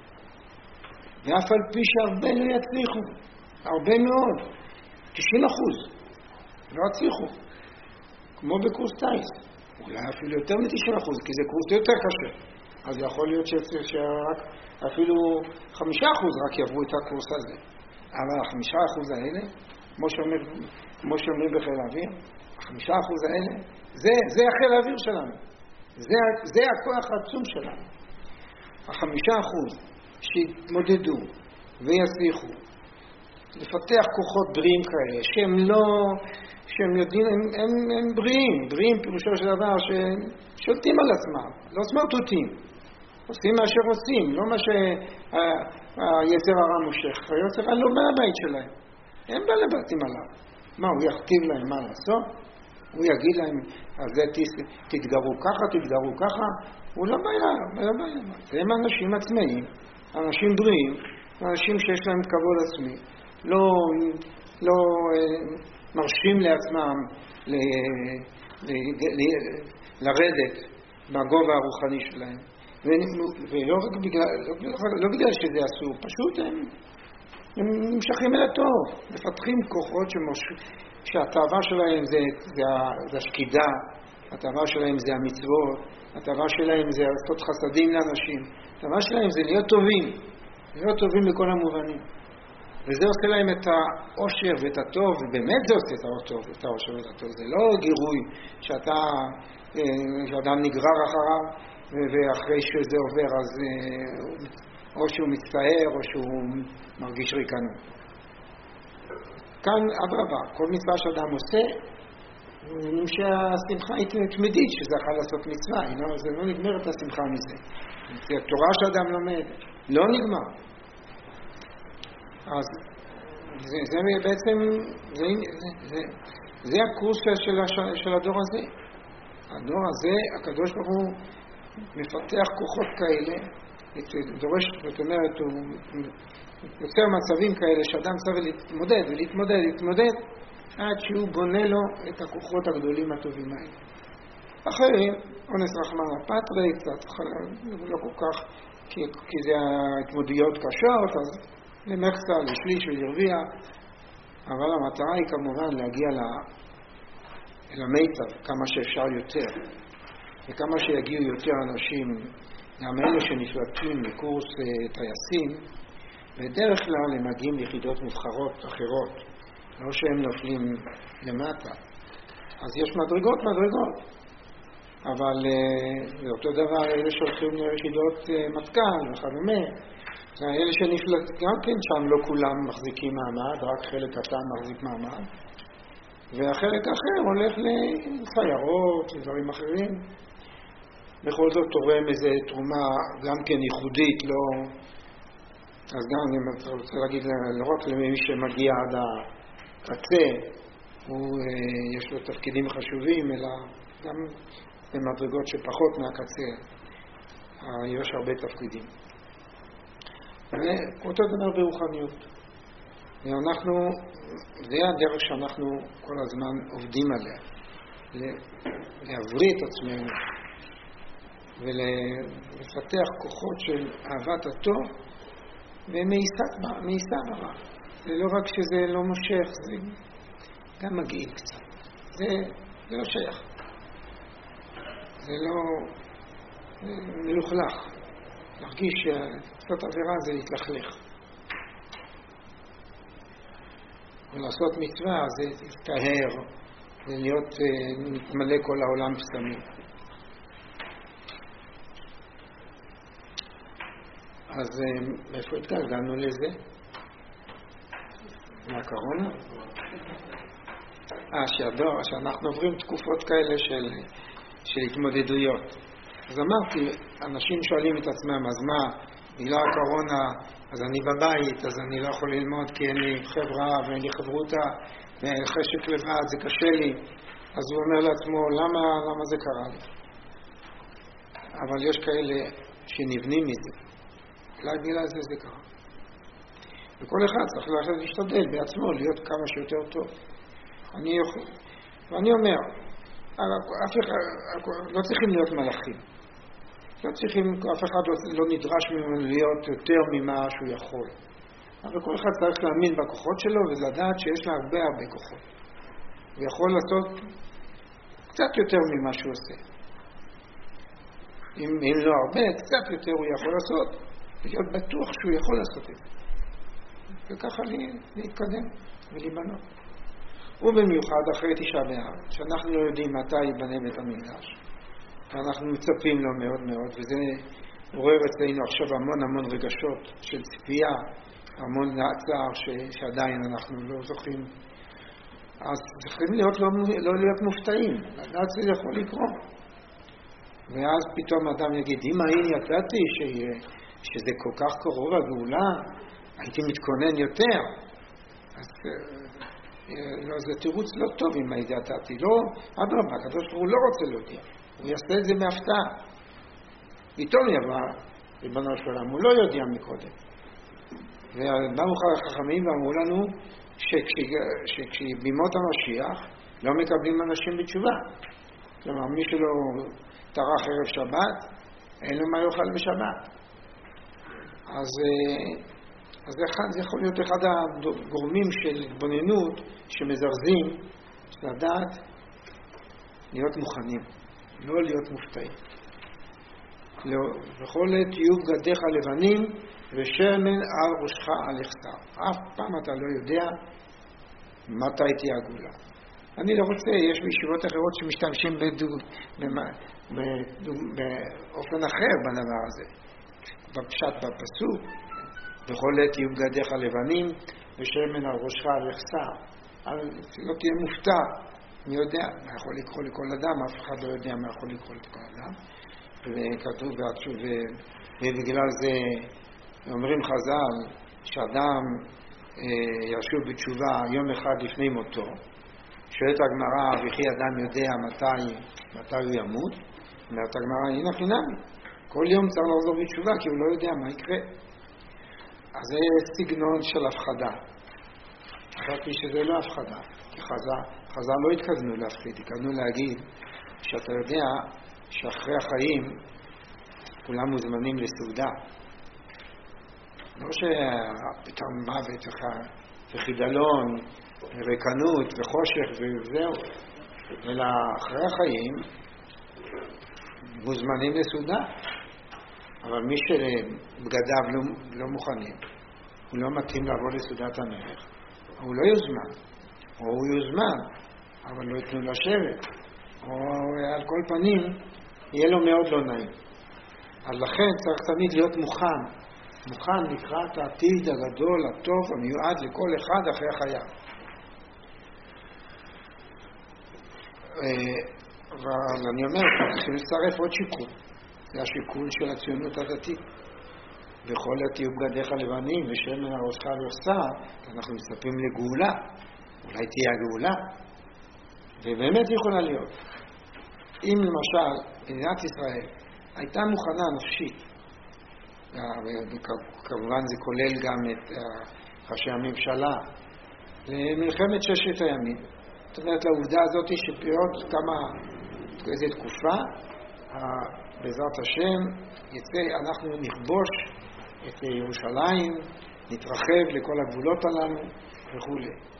ואף על פי שהרבה לא יצליחו, הרבה מאוד, תשעים אחוז, לא יצליחו, כמו בקורס טייס, אולי אפילו יותר מ-תשעים אחוז, כי זה קורס יותר קשה, אז יכול להיות שרק אפילו חמישה אחוז רק יעברו את הקורס הזה, אבל החמישה אחוז האלה, כמו שאומר, כמו שאומר בחיל האוויר, החמישה אחוז האלה, זה, זה החיל האוויר שלנו, זה, זה הכוח העצום שלנו, החמישה אחוז, שיתמודדו ויצליחו לפתח כוחות בריאים כאלה שהם לא, שהם יודעים, הם, הם, הם בריאים, בריאים פירושו של דבר ששולטים על עצמם, לא סמרטוטים, עושים מה שרוצים, לא מה שהיצר הרע מושך, היצר הרע לא בא הבית שלהם, הם בא לבתים עליו, מה הוא יכתיב להם מה לעשות? הוא יגיד להם, אז זה תתגרו ככה, תתגרו ככה, הוא לא בא אליו, לא בא אליו, הם אנשים עצמאיים, אנשים בריאים, אנשים שיש להם כבוד עצמי, לא, לא אה, מרשים לעצמם ל, ל, ל, לרדת בגובה הרוחני שלהם. ו, ולא רק בגלל, לא, לא בגלל שזה אסור, פשוט הם, הם נמשכים אל הטוב, מפתחים כוחות שמוש, שהטעבה שלהם זה, זה, זה השקידה, הטעבה שלהם זה המצוות, הטעבה שלהם זה לעשות חסדים לאנשים, הטעבה שלהם זה להיות טובים. להיות טובים בכל המובנים. וזה עושה להם את האושר ואת הטוב, ובאמת זה עושה את האושר ואת האושר ואת הטוב. זה לא גירוי שאתה, שאדם נגרר אחריו, ואחרי שזה עובר אז או שהוא מצטער או שהוא מרגיש ריקנות. כאן אדרבה, כל מצווה שאדם עושה, אומרים שהשמחה היא תמידית, שזה יכול לעשות מצווה, לא, זה לא נגמר את השמחה מזה. זה התורה שאדם לומד, לא נגמר. אז זה, זה בעצם, זה, זה, זה, זה הקורס של, של הדור הזה. הדור הזה, הקדוש ברוך הוא מפתח כוחות כאלה, דורש, זאת אומרת, הוא יוצר מצבים כאלה שאדם צריך להתמודד ולהתמודד, להתמודד, עד שהוא בונה לו את הכוחות הגדולים הטובים האלה. אחרים, אונס רחמנא פטרי, קצת לא כל כך, כי, כי זה התמודדויות קשות, אז למחצה, לשליש ולרביע, אבל המטרה היא כמובן להגיע אל המיטב כמה שאפשר יותר, וכמה שיגיעו יותר אנשים, גם אלה שנפלטים לקורס טייסים, בדרך כלל הם מגיעים ליחידות מובחרות אחרות, לא שהם נופלים למטה. אז יש מדרגות, מדרגות. אבל זה אותו דבר, אלה שהולכים ליחידות מטכ"ל וכדומה, זה אלה שנפלטים, גם כן שם לא כולם מחזיקים מעמד, רק חלק קטן מחזיק מעמד. והחלק אחר הולך לסיירות, לדברים אחרים. בכל זאת תורם איזו תרומה גם כן ייחודית, לא... אז גם אני רוצה להגיד לא רק למי שמגיע עד הקצה, הוא, יש לו תפקידים חשובים, אלא גם במדרגות שפחות מהקצה, יש הרבה תפקידים. ואותו דבר ברוחניות. ואנחנו, זה הדרך שאנחנו כל הזמן עובדים עליה, להבריא את עצמנו ולפתח כוחות של אהבת הטוב ומאיסה ברע. זה לא רק שזה לא מושך, זה גם מגעיל קצת. זה, זה לא שייך. זה לא מלוכלך. להרגיש שקצת עבירה זה להתלכלך. ולעשות מצווה זה להתטהר, זה להיות מתמלא כל העולם פסמים. אז איפה התגלגלנו לזה? מהקורונה? אה, שהדור, שאנחנו עוברים תקופות כאלה של, של התמודדויות. אז אמרתי, אנשים שואלים את עצמם, אז מה, בגלל הקורונה, אז אני בבית, אז אני לא יכול ללמוד כי אין לי חברה ואין לי חברותה, חשק לבד, זה קשה לי. אז הוא אומר לעצמו, למה, למה זה קרה לי? אבל יש כאלה שנבנים מזה. אולי בגלל זה זה קרה. וכל אחד צריך להשתדל בעצמו להיות כמה שיותר טוב. אני, ואני אומר, אף אחד, לא צריכים להיות מלאכים. לא צריכים, אף אחד לא נדרש ממנו להיות יותר ממה שהוא יכול. אבל כל אחד צריך להאמין בכוחות שלו ולדעת שיש לה הרבה הרבה כוחות. הוא יכול לעשות קצת יותר ממה שהוא עושה. אם, אם לא הרבה, קצת יותר הוא יכול לעשות. להיות בטוח שהוא יכול לעשות את זה. וככה להתקדם ולהיבנות. ובמיוחד אחרי תשעה באב, שאנחנו לא יודעים מתי ייבנה בית המקדש. ואנחנו מצפים לו מאוד מאוד, וזה עורר אצלנו עכשיו המון המון רגשות של ציפייה, המון צער ש- שעדיין אנחנו לא זוכים. אז צריכים להיות לא, לא להיות מופתעים, לדעת שזה יכול לקרות. ואז פתאום אדם יגיד, אם אני ידעתי ש- שזה כל כך קרוב הגאולה, הייתי מתכונן יותר. אז לא, זה תירוץ לא טוב אם הייתי ידעתי. לא, אדרבה, הקדוש ברוך הוא לא רוצה להודיע. הוא יעשה את זה מהפתעה. פתאום יבוא, ריבונו של עולם, הוא לא יודע מקודם. ובאו החכמים ואמרו לנו שכשבימות המשיח לא מקבלים אנשים בתשובה. כלומר, מי שלא טרח ערב שבת, אין לו מה יאכל בשבת. אז, אז אחד, זה יכול להיות אחד הגורמים של התבוננות שמזרזים לדעת להיות מוכנים, לא להיות מופתעים. וכל עת יהיו בגדיך לבנים ושמן על ראשך על יחסר. אף פעם אתה לא יודע מתי תהיה הגאולה. אני לא רוצה, יש בישיבות אחרות שמשתמשים בדוג, בדוג, באופן אחר בדבר הזה. בפשט בפסוק, בכל עת יהיו בגדיך לבנים ושמן על ראשך על יחסר. לא תהיה מופתע, אני יודע מה יכול לקרוא לכל אדם, אף אחד לא יודע מה יכול לקרוא לכל אדם. וכתוב בעצוב, ובגלל זה אומרים חז"ל שאדם אה, ישוב בתשובה יום אחד לפני מותו. שואלת הגמרא, וכי אדם יודע מתי, מתי הוא ימות? אומרת הגמרא, הנה חינמי, כל יום צריך לחזור בתשובה כי הוא לא יודע מה יקרה. אז זה סגנון של הפחדה. חשבתי שזה לא הפחדה, כי חז"ל לא התכוונו להפחיד, התכוונו להגיד שאתה יודע שאחרי החיים כולם מוזמנים לסעודה. לא שפתאום מוות וחידלון, ריקנות וחושך וזהו, אלא אחרי החיים מוזמנים לסעודה. אבל מי שבגדיו לא, לא מוכנים, הוא לא מתאים לבוא לסעודת המלך, הוא לא יוזמן, או הוא יוזמן, אבל לא יתנו לשבת, או על כל פנים יהיה לו מאוד לא נעים. אז לכן צריך תמיד להיות מוכן, מוכן לקראת העתיד הגדול, הטוב, המיועד לכל אחד אחרי חייו. אבל אני אומר, צריכים לצרף עוד שיקול, זה השיקול של הציונות הדתית. בכל עת יהיו בגדיך לבנים ושמן על ראשך על יחסר, אנחנו מצפים לגאולה, אולי תהיה הגאולה, ובאמת יכולה להיות. אם למשל מדינת ישראל הייתה מוכנה נפשית, וכמובן זה כולל גם את ראשי הממשלה, למלחמת ששת הימים, זאת אומרת לעובדה הזאת שבעוד כמה, איזו תקופה, בעזרת השם יצא, אנחנו נכבוש את ירושלים, נתרחב לכל הגבולות הללו וכו'.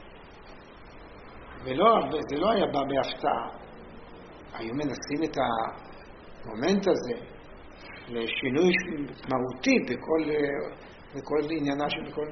ולא, זה לא היה בא בהפתעה. היו מנסים את המומנט הזה לשינוי מהותי בכל, בכל עניינה של בכל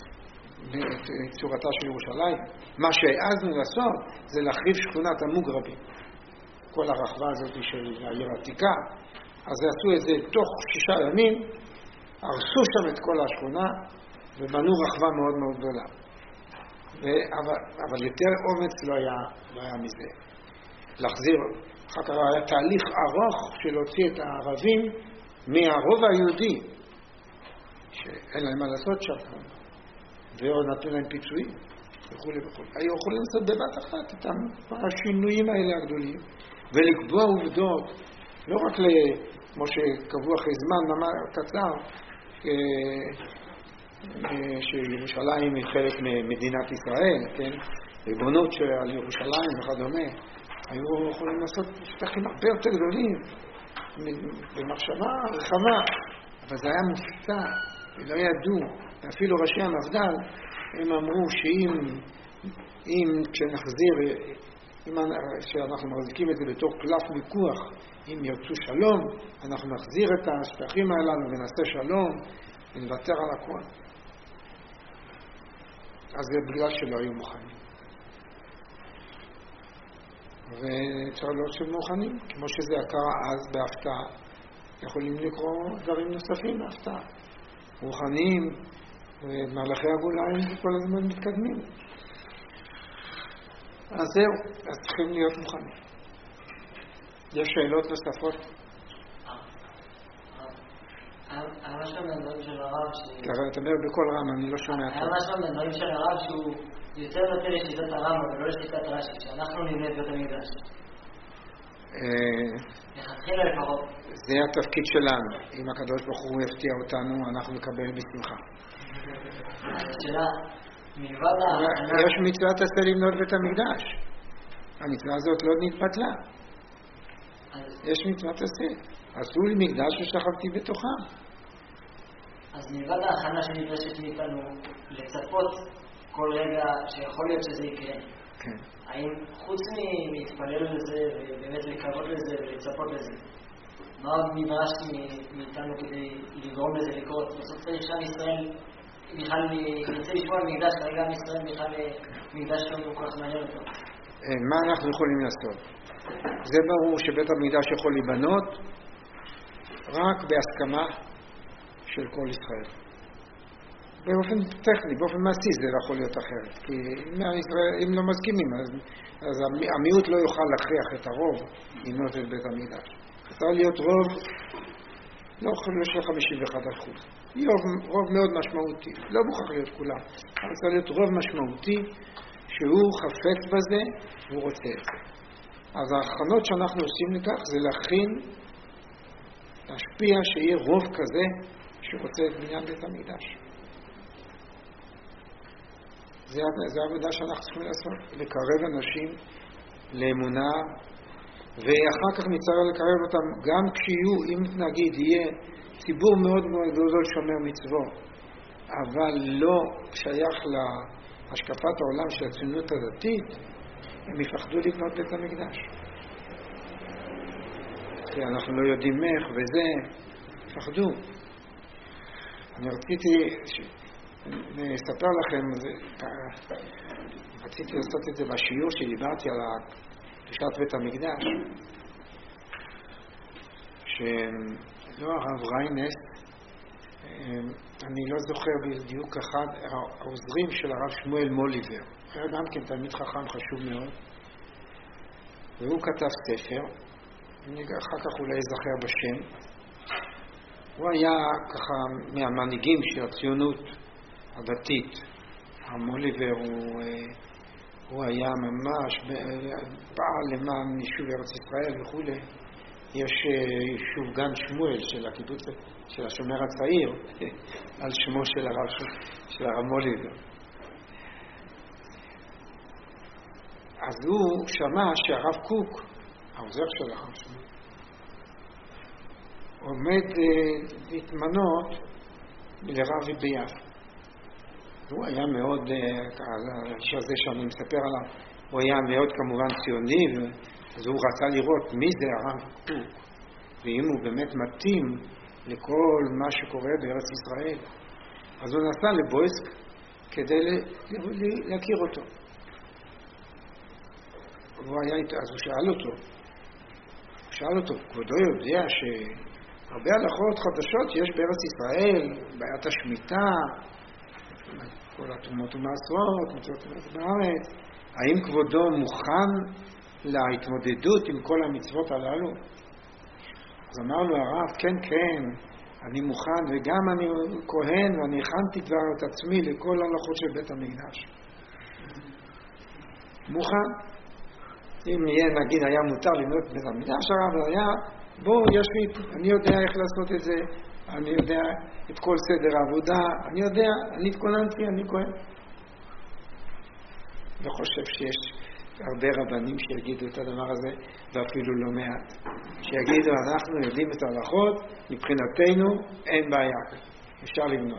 צורתה של ירושלים. מה שהעזנו לעשות זה להחריב שכונת המוגרבים. כל הרחבה הזאת של העיר העתיקה. אז עשו את זה תוך שישה ימים, הרסו שם את כל השכונה ובנו רחבה מאוד מאוד גדולה. אבל, אבל יותר אומץ לא היה, לא היה מזה. להחזיר, אחר כך היה תהליך ארוך של להוציא את הערבים מהרוב היהודי, שאין להם מה לעשות שם, ועוד נתנו להם פיצויים, וכו' וכו'. היו יכולים לעשות בבת אחת את השינויים האלה הגדולים, ולקבוע עובדות, לא רק כמו שקבעו אחרי זמן קצר, שירושלים היא חלק ממדינת ישראל, כן? ריבונות על ירושלים וכדומה, היו יכולים לעשות שטחים הרבה יותר גדולים, במחשבה רחבה, אבל זה היה מופתע, ולא ידעו, אפילו ראשי המפד"ל, הם אמרו שאם אם כשנחזיר, אם שאנחנו מחזיקים את זה בתור קלף מיקוח, אם ירצו שלום, אנחנו נחזיר את השטחים הללו ונעשה שלום, ונוותר על הכל. אז זה בגלל שלא היו מוכנים. וצריך להיות שהם מוכנים, כמו שזה קרה אז בהפתעה. יכולים לקרוא דברים נוספים בהפתעה. מוכנים, ומהלכי הגולה כל הזמן מתקדמים. אז זהו, אז צריכים להיות מוכנים. יש שאלות נוספות? היה משהו מהדברים של הרב ש... אתה אומר בכל רם, אני לא שומע טוב. היה משהו מהדברים של הרב שהוא יותר יותר לשיטת הרמב"ם ולא לשיטת רש"י, שאנחנו נבנה את בית המקדש. לכתחילה לפחות. זה התפקיד שלנו. אם הקדוש ברוך הוא יפתיע אותנו, אנחנו נקבל בשמחה. השאלה, מלבד ההכנה... יש מצוות עשה לבנות בית המקדש. המצווה הזאת לא נתבטלה. יש מצוות עשה. עשו לי מקדש ושכבתי בתוכם. אז מלבד ההכנה שנדרשת מאיתנו לצפות כל רגע שיכול להיות שזה יקרה. כן. האם חוץ מלהתפלל לזה ובאמת לקוות לזה ולצפות לזה, מה נדרש מאיתנו כדי לגרום לזה לקרות? בסוף צריך שעם ישראל בכלל ירצה לשמוע על מקדש, כרגע עם ישראל בכלל מקדש לא כל כך מעניין אותו. מה אנחנו יכולים לעשות? זה ברור שבית המקדש יכול להיבנות רק בהסכמה של כל ישראל. באופן טכני, באופן מעשי זה לא יכול להיות אחרת. כי אם לא מסכימים, אז, אז המיעוט לא יוכל להכריח את הרוב לבנות את בית המקדש. צריך להיות רוב, לא של חמישים ואחד אחוז. רוב, רוב מאוד משמעותי. לא מוכרח להיות כולם. אבל צריך להיות רוב משמעותי שהוא חפץ בזה והוא רוצה את זה. אז ההכנות שאנחנו עושים לכך זה להכין, להשפיע שיהיה רוב כזה שרוצה את בניין בית המקדש. זה, זה העבודה שאנחנו צריכים לעשות, לקרב אנשים לאמונה, ואחר כך נצטרך לקרב אותם גם כשיהיו, אם נגיד יהיה ציבור מאוד מאוד גדול שומר מצוות, אבל לא שייך להשקפת העולם של הציונות הדתית, הם יפחדו לבנות בית המקדש. כי אנחנו לא יודעים איך וזה, יפחדו. אני רציתי לספר לכם, רציתי לעשות את זה בשיעור שדיברתי על קדושת בית המקדש, שלא הרב ריינס, אני לא זוכר בדיוק אחד, העוזרים של הרב שמואל מוליבר, היה גם כן תלמיד חכם חשוב מאוד, והוא כתב ספר, אני אחר כך אולי אזכר בשם, הוא היה ככה מהמנהיגים של הציונות הדתית. המוליבר הוא, הוא היה ממש פעל למען יישוב ארץ ישראל וכו'. יש יישוב גן שמואל של הקיבוץ של השומר הצעיר על שמו של הרב, של הרב מוליבר. אז הוא שמע שהרב קוק, העוזר של הרב שמואל, עומד להתמנות לרבי ביפו. הוא היה מאוד, האיש הזה שאני מספר עליו, הוא היה מאוד כמובן ציוני, אז הוא רצה לראות מי זה הרב קוק, ואם הוא באמת מתאים לכל מה שקורה בארץ ישראל. אז הוא נסע לבויסק כדי להכיר אותו. הוא היה איתו, אז הוא שאל אותו, הוא שאל אותו, כבודו יודע שהרבה הלכות חדשות שיש בארץ ישראל, בעיית השמיטה, כל התרומות ומעשרות, מצוות בארץ, האם כבודו מוכן להתמודדות עם כל המצוות הללו? אז אמר לו הרב, כן, כן, אני מוכן, וגם אני כהן, ואני הכנתי כבר את עצמי לכל ההלכות של בית המקדש. מוכן. אם יהיה, נגיד, היה מותר לבנות בית המקדש, הרב היה, בוא, יש לי, אני יודע איך לעשות את זה, אני יודע את כל סדר העבודה, אני יודע, אני התכוננתי, אני כהן. לא חושב שיש הרבה רבנים שיגידו את הדבר הזה, ואפילו לא מעט. שיגידו, אנחנו יודעים את ההלכות, מבחינתנו אין בעיה, אפשר לבנות.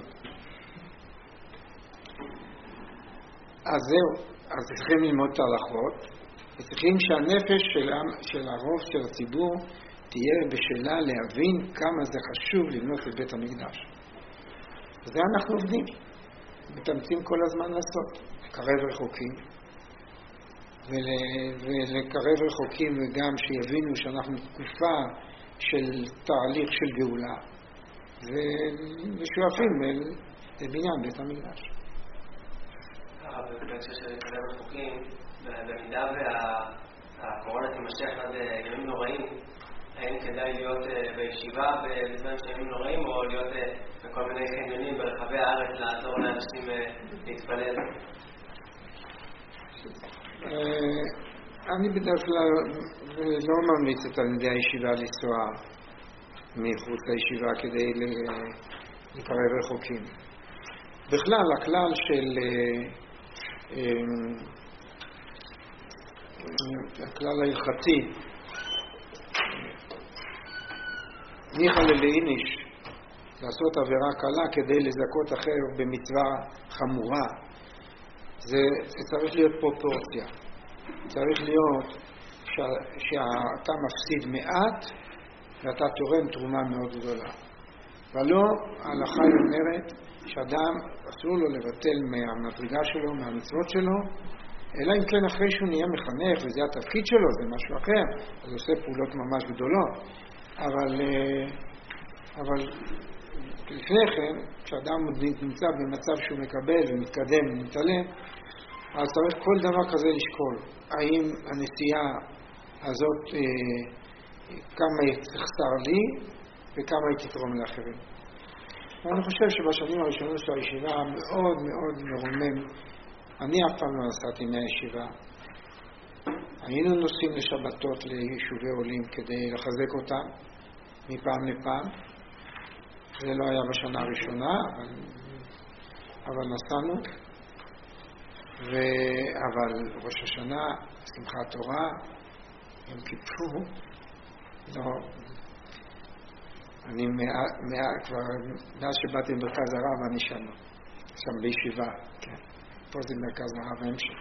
אז זהו, אז צריכים ללמוד את ההלכות, וצריכים שהנפש של, של הרוב של הציבור תהיה בשאלה להבין כמה זה חשוב לבנות את בית המקדש. וזה אנחנו עובדים, מתאמצים כל הזמן לעשות, לקרב רחוקים, ול, ולקרב רחוקים וגם שיבינו שאנחנו תקופה של תהליך של גאולה, ושואפים לבניין בית המקדש. אבל בהקשר של לקרב רחוקים, במידה והקורונה תימשך עד ימים נוראים, האם כדאי להיות בישיבה בזמן שימים נוראים, או להיות בכל מיני חניונים ברחבי הארץ לעזור לאנשים להתפלל? אני בדרך כלל לא ממליץ את תלמידי הישיבה לנסוע מחוץ לישיבה כדי לקרב רחוקים. בכלל, הכלל של הכלל ההלכתי ניחא ללאיניש, לעשות עבירה קלה כדי לזכות אחר במצווה חמורה, זה, זה צריך להיות פרופורציה. צריך להיות ש, שאתה מפסיד מעט ואתה תורם תרומה מאוד גדולה. ולא, ההלכה אומרת שאדם אסור לו לבטל מהמדרגה שלו, מהמצוות שלו, אלא אם כן אחרי שהוא נהיה מחנך, וזה התפקיד שלו, זה משהו אחר, אז עושה פעולות ממש גדולות. אבל, אבל לפני כן, כשאדם נמצא במצב שהוא מקבל ומתקדם ומתעלם, אז צריך כל דבר כזה לשקול. האם הנסיעה הזאת, כמה היא תחסר לי, וכמה היא תתרום לאחרים. ואני חושב שבשנים הראשונות של הישיבה מאוד מאוד מרומם. אני אף פעם לא נסעתי מהישיבה. היינו נוסעים לשבתות ליישובי עולים כדי לחזק אותם מפעם לפעם. זה לא היה בשנה הראשונה, אבל, אבל נסענו. ו... אבל ראש השנה, שמחת תורה, יום כיפור, לא... אני מאה, מאה, כבר, מאז שבאתי למרכז הרב, אני שם, שם בישיבה, כן. פה זה מרכז הרב ההמשך.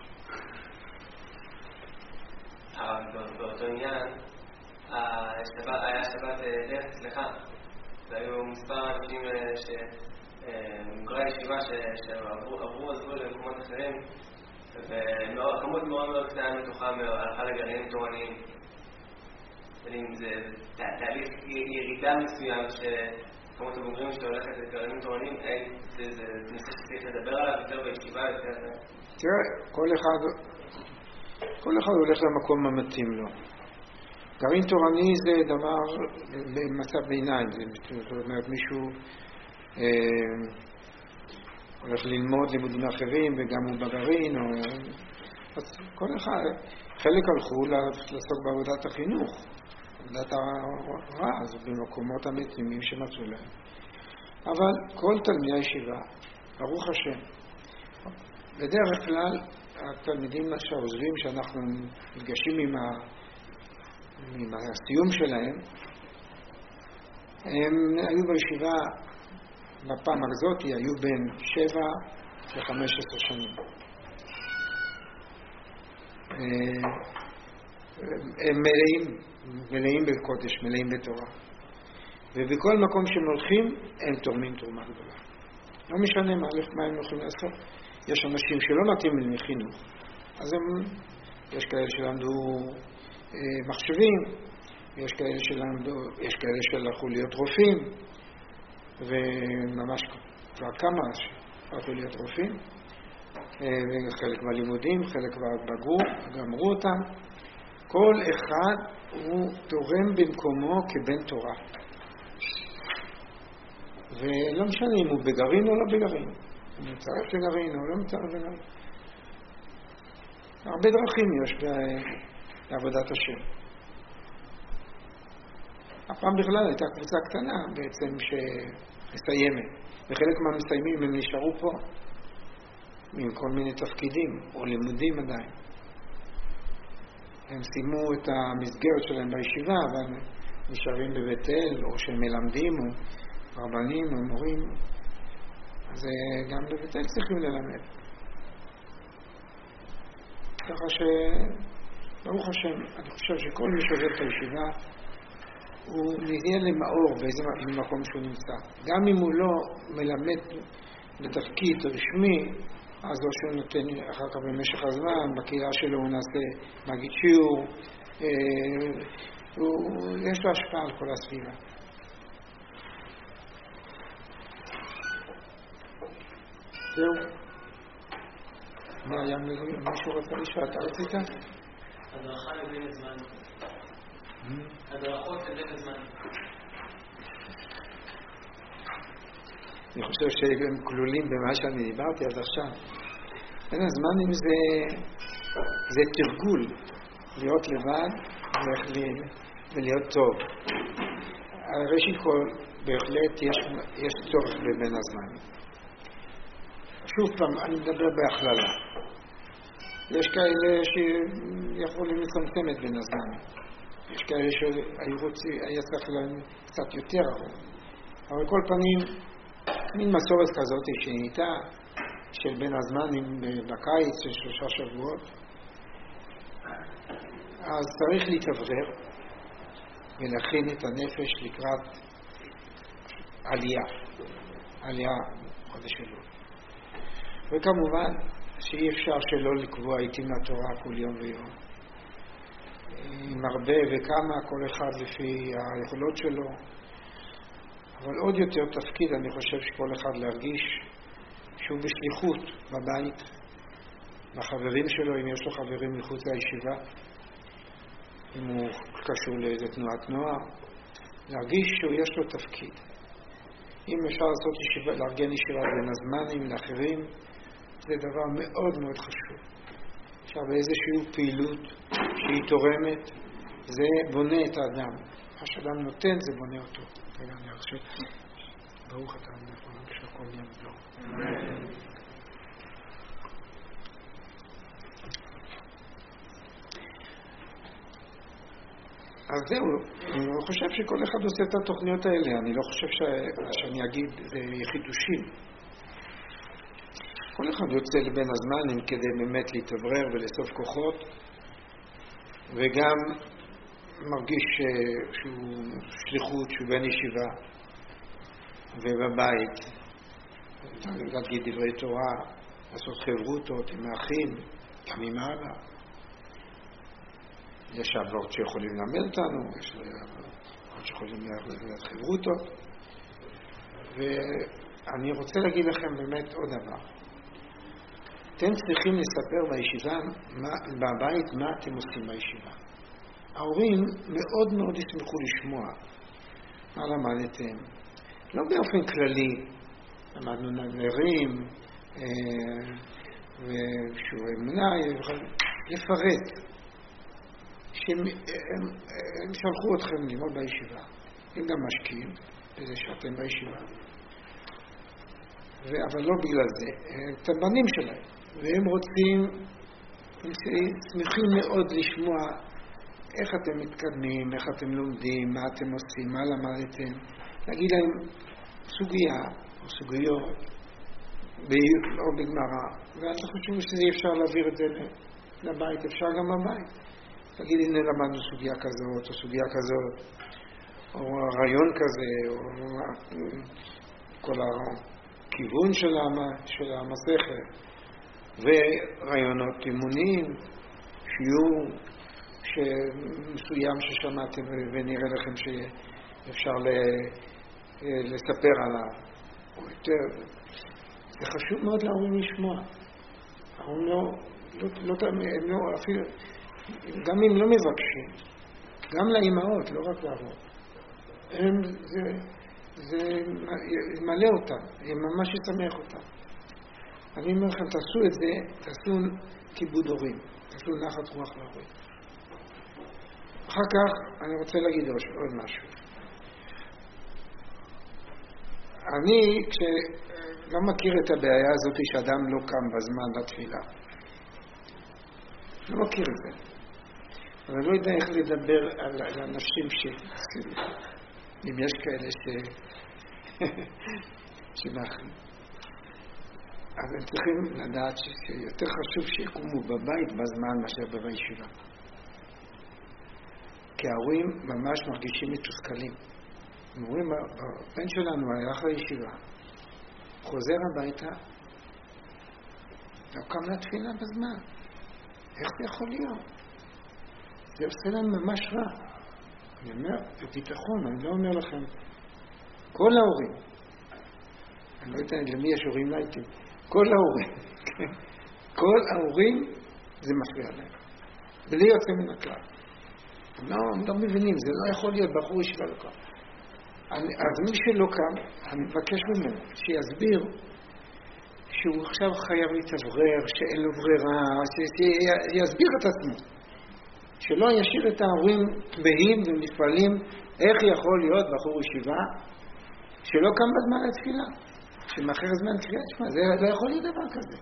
אבל באותו עניין, היה שבת דרך, סליחה, והיו מספר אנשים שמוגרי ישיבה שעברו עזבו למקומות אחרים, וכמות מאוד מאוד קטנה מתוכם הלכה לגרעינים תורניים. זה תהליך ירידה מסוים שכמות הבוגרים שהולכת לגרעינים תורניים, זה נושא שצריך לדבר עליו יותר בישיבה, יותר... תראה, כל אחד, כל אחד הולך למקום המתאים לו. גרעין תורני זה דבר במצב ביניים, זאת אומרת מישהו אה, הולך ללמוד לימודים אחרים וגם הוא בגרעין, או... אז כל אחד, חלק הלכו לעסוק בעבודת החינוך. עבודת הרע, אז במקומות המתאימים שמצאו להם. אבל כל תלמידי הישיבה, ברוך השם, בדרך כלל התלמידים שעוזבים, שאנחנו מתגשים עם, ה... עם הסיום שלהם, הם היו בישיבה בפעם הזאת, היו בין שבע וחמש עשרה שנים. הם מלאים, מלאים בקודש, מלאים בתורה. ובכל מקום שהם הולכים, הם תורמים תרומה גדולה. לא משנה מה, מה הם הולכים לעשות. יש אנשים שלא מתאים לחינוך. אז הם, יש כאלה שלמדו אה, מחשבים, יש כאלה שלמדו, יש כאלה שהלכו להיות רופאים, וממש כבר כמה שהלכו להיות רופאים, אה, חלק מהלימודים, חלק כבר בגרו, גמרו אותם. כל אחד הוא תורם במקומו כבן תורה. ולא משנה אם הוא בגרעין או לא בגרעין. הוא מצטרף לגרעין או לא מצטרף לגרעין. הרבה דרכים יש בעבודת השם. הפעם בכלל הייתה קבוצה קטנה בעצם שמסיימת. וחלק מהמסיימים הם נשארו פה עם כל מיני תפקידים או לימודים עדיין. הם סיימו את המסגרת שלהם בישיבה, אבל נשארים בבית אל, או שהם מלמדים, או רבנים, או מורים. אז גם בבית אל צריכים ללמד. ככה ש... ברוך השם, אני חושב שכל מי שעובד את הישיבה, הוא נהיה למאור באיזה מקום שהוא נמצא. גם אם הוא לא מלמד בתפקיד רשמי, אז או שהוא נותן אחר כך במשך הזמן, בקהילה שלו הוא נעשה מגיד שיעור, אה, הוא, יש לו השפעה על כל הסביבה. זהו. מה היה מישהו רוצה לשאול? אתה רצית? הדרכה לבן הזמן. הדרכות לבן הזמן. אני חושב שהם כלולים במה שאני דיברתי עד עכשיו. בין הזמנים זה, זה תרגול, להיות לבד ולהיות טוב. ראשית כל, בהחלט יש, יש צורך בבין הזמנים. שוב פעם, אני מדבר בהכללה. יש כאלה שיכולים לצמצם את בין הזמנים. יש כאלה שהיה צריך להם קצת יותר ארוך. אבל כל פנים, מין מסורת כזאת שנהייתה של בין הזמנים בקיץ של שלושה שבועות. אז צריך להתאוורר ולהכין את הנפש לקראת עלייה, עלייה חודש אלול. וכמובן שאי אפשר שלא לקבוע עיתים לתורה כל יום ויום. עם הרבה וכמה, כל אחד לפי היכולות שלו. אבל עוד יותר תפקיד, אני חושב שכל אחד להרגיש שהוא בשליחות בבית, בחברים שלו, אם יש לו חברים מחוץ לישיבה, אם הוא קשור לאיזה תנועת נוער, להרגיש שהוא יש לו תפקיד. אם אפשר לעשות ישיבה, לארגן ישיבה בין הזמנים לאחרים, זה דבר מאוד מאוד חשוב. עכשיו באיזושהי פעילות שהיא תורמת, זה בונה את האדם. מה שאדם נותן זה בונה אותו. רגע, אני חושב, ברוך אתה הנכון, כשהכל יעזור. אז זהו, אני חושב שכל אחד עושה את התוכניות האלה. אני לא חושב ש... שאני אגיד חידושים. כל אחד יוצא לבין הזמנים כדי באמת להתאוורר ולאסוף כוחות, וגם מרגיש שהוא שליחות, שהוא בן ישיבה, ובבית להגיד דברי תורה, לעשות חברותות עם האחים, גם עם האבא. יש אבות שיכולים ללמד אותנו, יש אבות שיכולים לעשות חברותות. ואני רוצה להגיד לכם באמת עוד דבר. אתם צריכים לספר בישיבה, מה, בבית, מה אתם עושים בישיבה. ההורים מאוד מאוד ישמחו לשמוע מה למדתם. לא באופן כללי, למדנו נדרים, ושיעורי אמונה, לפרט. שהם הם, הם שלחו אתכם ללמוד בישיבה. הם גם משקיעים בזה שאתם בישיבה. ו, אבל לא בגלל זה. את הבנים שלהם. והם רוצים, הם שמחים מאוד לשמוע איך אתם מתקדמים, איך אתם לומדים, מה אתם עושים, מה למדתם. להגיד להם סוגיה או סוגיות או בגמרא. ואתה חושב שזה אפשר להעביר את זה לבית, אפשר גם בבית. תגיד, הנה למדנו סוגיה כזאת, או סוגיה כזאת, או רעיון כזה, או כל הכיוון של, המ... של המסכת, ורעיונות אימוניים, שיעור מסוים ששמעתם, ונראה לכם שאפשר לספר עליו, או יותר. זה חשוב מאוד להורים לשמוע. ההורים לא, לא, לא, הם לא, אפילו, גם אם לא מבקשים, גם לאמהות, לא רק לאבות, הם, זה, זה מלא אותם, הם ממש ישמח אותם. אני אומר לכם, תעשו את זה, תעשו כיבוד הורים, תעשו נחת רוח להורים. אחר כך אני רוצה להגיד עוד משהו. אני גם מכיר את הבעיה הזאת שאדם לא קם בזמן לתפילה. לא מכיר את זה. אבל לא יודע איך לדבר על, על אנשים ש... אם יש כאלה ש... שמאחרים. אז הם צריכים לדעת שיותר חשוב שיקומו בבית בזמן מאשר בישיבה. כי ההורים ממש מרגישים מתוסכלים. הם אומרים, הבן שלנו הלך לישיבה, חוזר הביתה, לא קם לתפילה בזמן. איך זה יכול להיות? זה עושה להם ממש רע. אני אומר, בביטחון, אני לא אומר לכם, כל ההורים, אני לא יודע למי יש הורים לעיתים, כל ההורים, כל ההורים זה מפריע להם. בלי יוצא מן הכלל. לא, הם לא מבינים, זה לא יכול להיות בחור ישיבה לא קם. אז מי שלא קם, אני מבקש ממנו שיסביר שהוא עכשיו חייב להתאוורר, שאין לו ברירה, שיסביר את עצמו. שלא ישאיר את ההורים בהים ומתפעלים איך יכול להיות בחור ישיבה שלא קם בזמן לתפילה, שמאחר הזמן קריאת שמע, זה לא יכול להיות דבר כזה.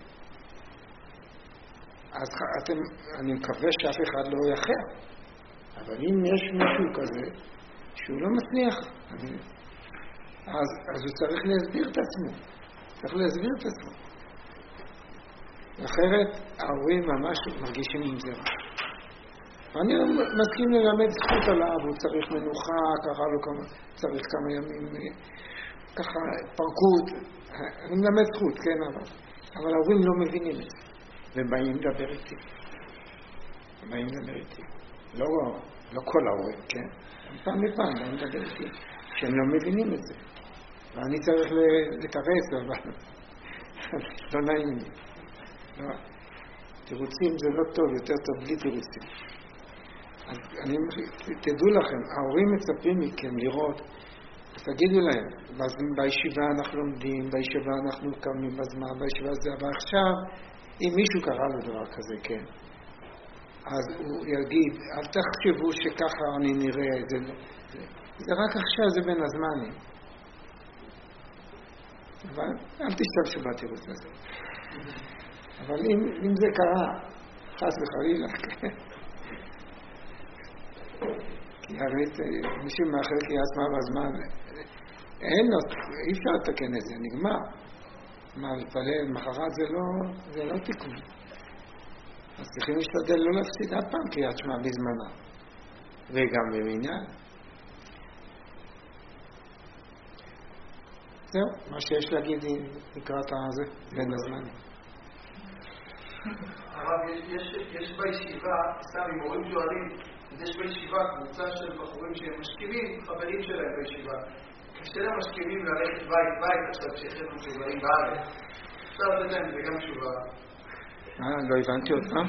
אז אתם, אני מקווה שאף אחד לא יאחר, אבל אם יש מישהו כזה שהוא לא מצליח, אז, אז הוא צריך להסביר את עצמו, צריך להסביר את עצמו. אחרת ההורים ממש מרגישים עם זה. אני מסכים ללמד זכות עליו, הוא צריך מנוחה, קרה לו כמה, צריך כמה ימים, ככה פרקות, אני מלמד זכות, כן, אבל, אבל ההורים לא מבינים את זה, ובאים לדבר איתי, באים לדבר איתי, לא, לא כל ההורים, כן, פעם בפעם באים לדבר איתי, שהם לא מבינים את זה, ואני צריך לתרס, אבל לא נעים לי, לא, תירוצים זה לא טוב, יותר טוב בלי תירוצים. אז אני, תדעו לכם, ההורים מצפים מכם לראות, אז תגידו להם, בישיבה אנחנו לומדים, בישיבה אנחנו קמים בזמן, בישיבה זה, אבל עכשיו, אם מישהו קרא לו דבר כזה, כן, אז הוא יגיד, אל תחשבו שככה אני נראה, זה, זה, זה רק עכשיו, זה בין הזמנים. אבל אל תשתמשו בתירוץ הזה. אבל אם, אם זה קרה, חס וחלילה, כי הרי מישהו מאחר כי עצמה בזמן, אין לו, אי אפשר לתקן את זה, נגמר. מה, לפעלל מחרת זה לא, זה לא תיקון. אז צריכים להשתדל לא להפסיד עד פעם קריאת שמע בזמנה. וגם במניין. זהו, מה שיש להגיד לקראת הזה, בין הזמנים. הרב, יש בישיבה, סתם עם הורים שואלים, יש בישיבה קבוצה של בחורים שהם משכימים, חברים שלהם בישיבה. קשה למשכימים ללכת בית בית עכשיו כשחבר'ה שגרים בארץ. אפשר לתת להם זה גם תשובה. אה, לא הבנתי אותם.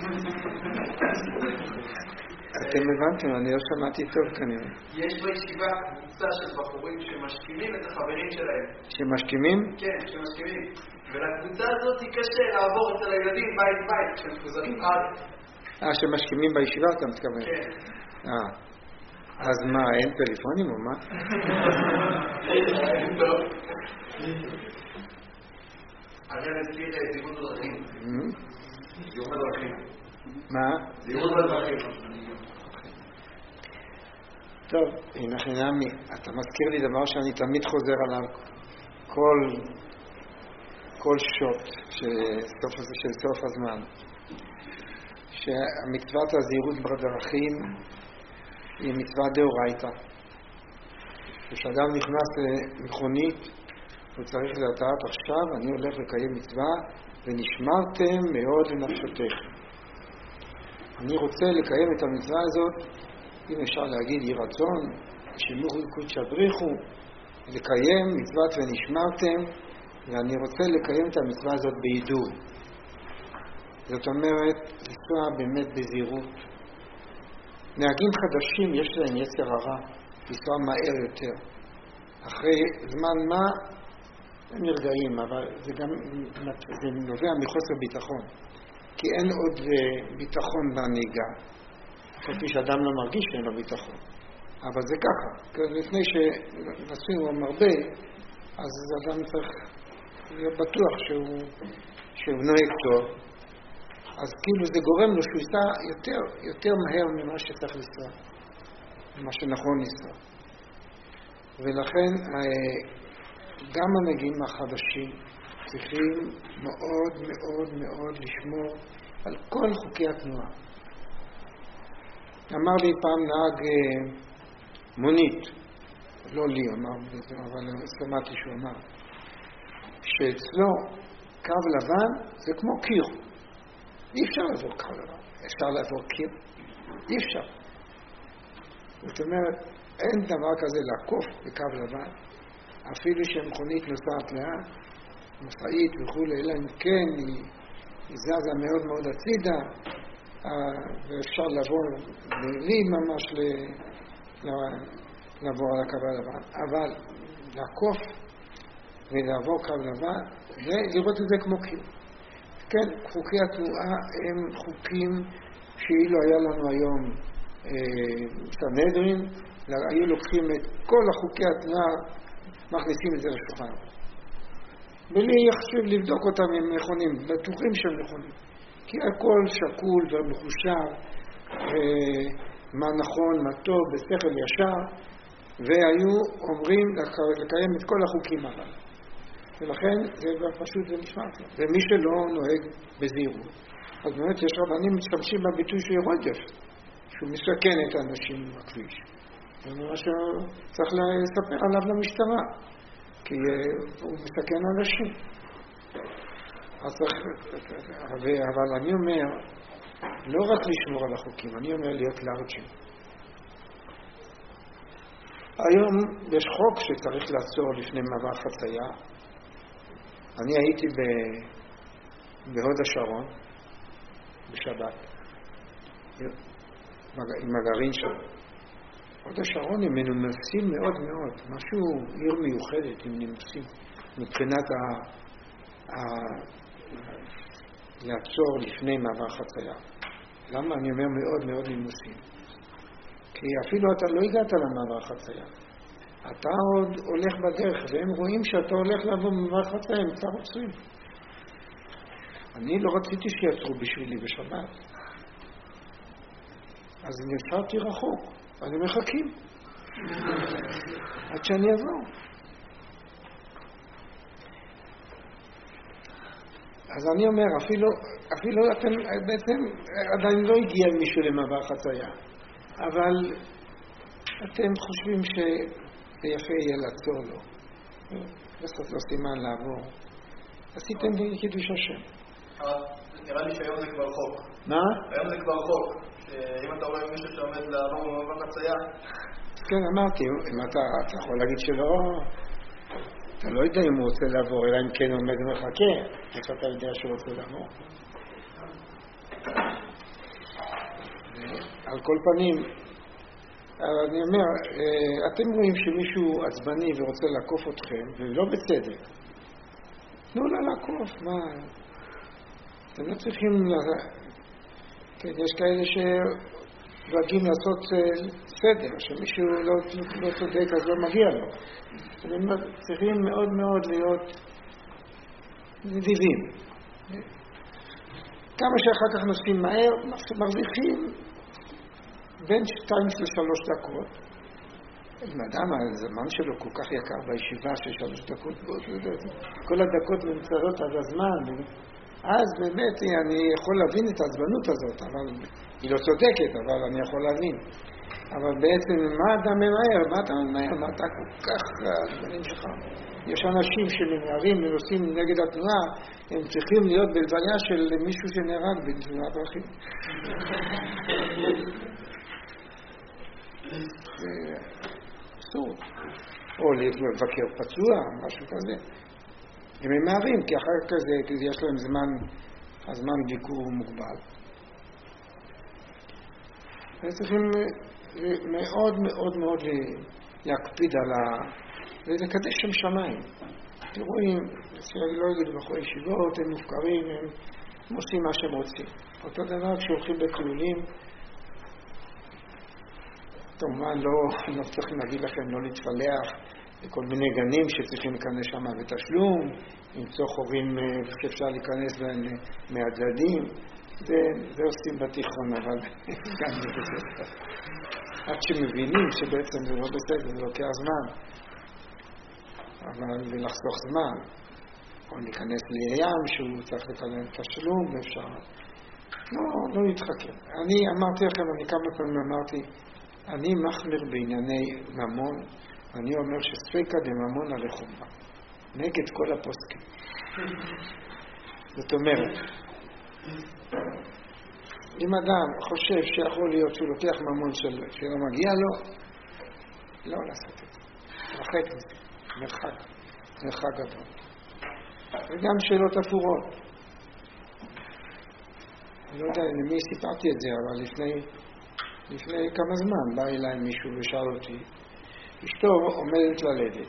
אתם הבנתם, אני לא שמעתי טוב כנראה. יש בישיבה קבוצה של בחורים שמשכימים את החברים שלהם. שמשכימים? כן, שמשכימים. ולקבוצה הזאת היא קשה לעבור אצל הילדים בית בית כשהם מפוזרים בארץ. אה, שמשכימים בישיבה אתה מתכוון? כן. אה. אז מה, אין טלפונים או מה? טוב. אני אזכיר זהירות בדרכים. זהירות בדרכים. מה? זהירות בדרכים. טוב, הנה חינמי, אתה מזכיר לי דבר שאני תמיד חוזר עליו כל, כל שוט שסוף, של סוף הזמן. שהמצוות הזהירות בדרכים היא מצווה דאורייתא. כשאדם נכנס למכונית, הוא צריך לדעת עכשיו, אני הולך לקיים מצווה, ונשמרתם מאוד לנפשותיכם. אני רוצה לקיים את המצווה הזאת, אם אפשר להגיד יהי רצון, שימוך קודשא בריחו, לקיים מצוות ונשמרתם, ואני רוצה לקיים את המצווה הזאת בידור. זאת אומרת, לנסוע באמת בזהירות. נהגים חדשים יש להם יצר הרע, לנסוע מהר יותר. אחרי זמן מה, הם נרגעים, אבל זה גם זה נובע מחוסר ביטחון. כי אין עוד ביטחון בנהיגה. כפי שאדם לא מרגיש שאין לו ביטחון. אבל זה ככה. לפני שנסעים הרבה, אז אדם צריך להיות בטוח שהוא, שהוא נוהג טוב. אז כאילו זה גורם לו שהוא ייסע יותר, יותר מהר ממה שצריך לנסוע. ממה שנכון לנסוע. ולכן גם המגיעים החדשים צריכים מאוד מאוד מאוד לשמור על כל חוקי התנועה. אמר לי פעם נהג מונית, לא לי אמר, אבל שמעתי שהוא אמר, שאצלו קו לבן זה כמו קיר. אי אפשר לעבור קו לבן, אפשר לעבור קיר? אי אפשר. זאת אומרת, אין דבר כזה לעקוף בקו לבן, אפילו שמכונית נוסעת לאט, משאית וכו', אלא אם כן היא, היא זזה מאוד מאוד הצידה, ואפשר לעבור בלי ממש לעבור על הקו הלבן. אבל לעקוף ולעבור קו לבן, ולראות את זה כמו קיר. כן, חוקי התנועה הם חוקים שאילו היה לנו היום סנהדרין, היו לוקחים את כל החוקי התנועה, מכניסים את זה לשולחן. בלי יחשב לבדוק אותם אם נכונים, בטוחים שהם נכונים. כי הכל שקול ומחושב, מה נכון, מה טוב, בשכל ישר, והיו אומרים לקיים את כל החוקים הללו. ולכן זה פשוט זה נשמע. ומי שלא נוהג בזהירות. אז באמת יש רבנים משתמשים בביטוי של רודף, שהוא מסכן את האנשים בכביש. זה מה שצריך לספר עליו למשטרה, כי הוא מסכן אנשים. אז צריך, אבל אני אומר, לא רק לשמור על החוקים, אני אומר להיות לארג'ים. היום יש חוק שצריך לעצור לפני מעבר חצייה. אני הייתי בהוד השרון בשבת עם הגרעין שלו. הוד השרון הם מנומסים מאוד מאוד, משהו עיר מיוחדת, הם נמסים מבחינת ה... ה... לעצור לפני מעבר חצייה. למה אני אומר מאוד מאוד נמסים? כי אפילו אתה לא הגעת למעבר חצייה. אתה עוד הולך בדרך, והם רואים שאתה הולך לעבור במעבר חצייה, הם כבר עוצרים. אני לא רציתי שיעצרו בשבילי בשבת. אז נפרתי רחוק, אני מחכים. עד שאני אעבור. אז אני אומר, אפילו, אפילו אתם בעצם עדיין לא הגיע מישהו למעבר חצייה. אבל אתם חושבים שזה יפה יהיה לעצור לו. לעשות לו סימן לעבור. עשיתם קידוש השם. נראה לי שהיום זה כבר חוק. מה? היום זה כבר חוק. שאם אתה רואה מישהו שעומד לעבור במעבר חצייה... כן, אמרתי, אם אתה, אתה יכול להגיד שלא... אתה לא יודע אם הוא רוצה לעבור, אלא אם כן הוא עומד ומחכה. איך אתה יודע שהוא רוצה לעבור? על כל פנים, אני אומר, אתם רואים שמישהו עצבני ורוצה לעקוף אתכם, ולא בצדק. תנו לה לעקוף, מה? אתם לא צריכים... כן, יש כאלה שדואגים לעשות סדר, שמישהו לא, לא צודק אז לא מגיע לו. אתם צריכים מאוד מאוד להיות נדיבים. כמה שאחר כך נוסעים מהר, מרוויחים בין שתיים לשלוש דקות. אם אדם, הזמן שלו כל כך יקר בישיבה של שלוש דקות, כל הדקות נמצאות עד הזמן, אז באמת אני יכול להבין את העצבנות הזאת, אבל היא לא צודקת, אבל אני יכול להבין. אבל בעצם מה אתה ממהר? מה אתה ממהר? מה אתה כל כך הדברים שלך? יש אנשים שממהרים ונוסעים נגד התנועה, הם צריכים להיות בלוויה של מישהו שנהרג בתאונת דרכים. זה אסור. או לבקר פצוע, משהו כזה. הם ממהרים, כי אחר כזה, כי יש להם זמן, הזמן ביקור מוגבל. הם צריכים מאוד מאוד מאוד להקפיד על ה... ולקדש שם שמיים. אתם רואים, אני לא אגיד בחורי ישיבות, הם מופקרים, הם עושים מה שהם רוצים. אותו דבר כשהולכים בטיולים, כמובן לא, לא צריכים להגיד לכם לא להתפלח לכל מיני גנים שצריכים להיכנס שם בתשלום, למצוא חורים שאפשר להיכנס בהם מהצדדים, זה, זה עושים בתיכון, אבל גם זה בסדר. עד שמבינים שבעצם זה לא בסדר, זה לוקח זמן. אבל לחסוך זמן, או להיכנס לים שהוא צריך לקבל תשלום, ואפשר... לא, לא להתחכם. אני אמרתי לכם, אני כמה פעמים אמרתי, אני מחמיר בענייני ממון, אני אומר שספיקה דממון עלי חומרה, נגד כל הפוסקים. זאת אומרת, אם אדם חושב שיכול להיות שהוא לוקח ממון של, שלא מגיע לו, לא לעשות את זה. רחק מזה, מרחק, מרחק גדול. וגם שאלות אפורות. אני לא יודע למי סיפרתי את זה, אבל לפני, לפני כמה זמן בא אליי מישהו ושאל אותי, אשתו עומדת ללדת.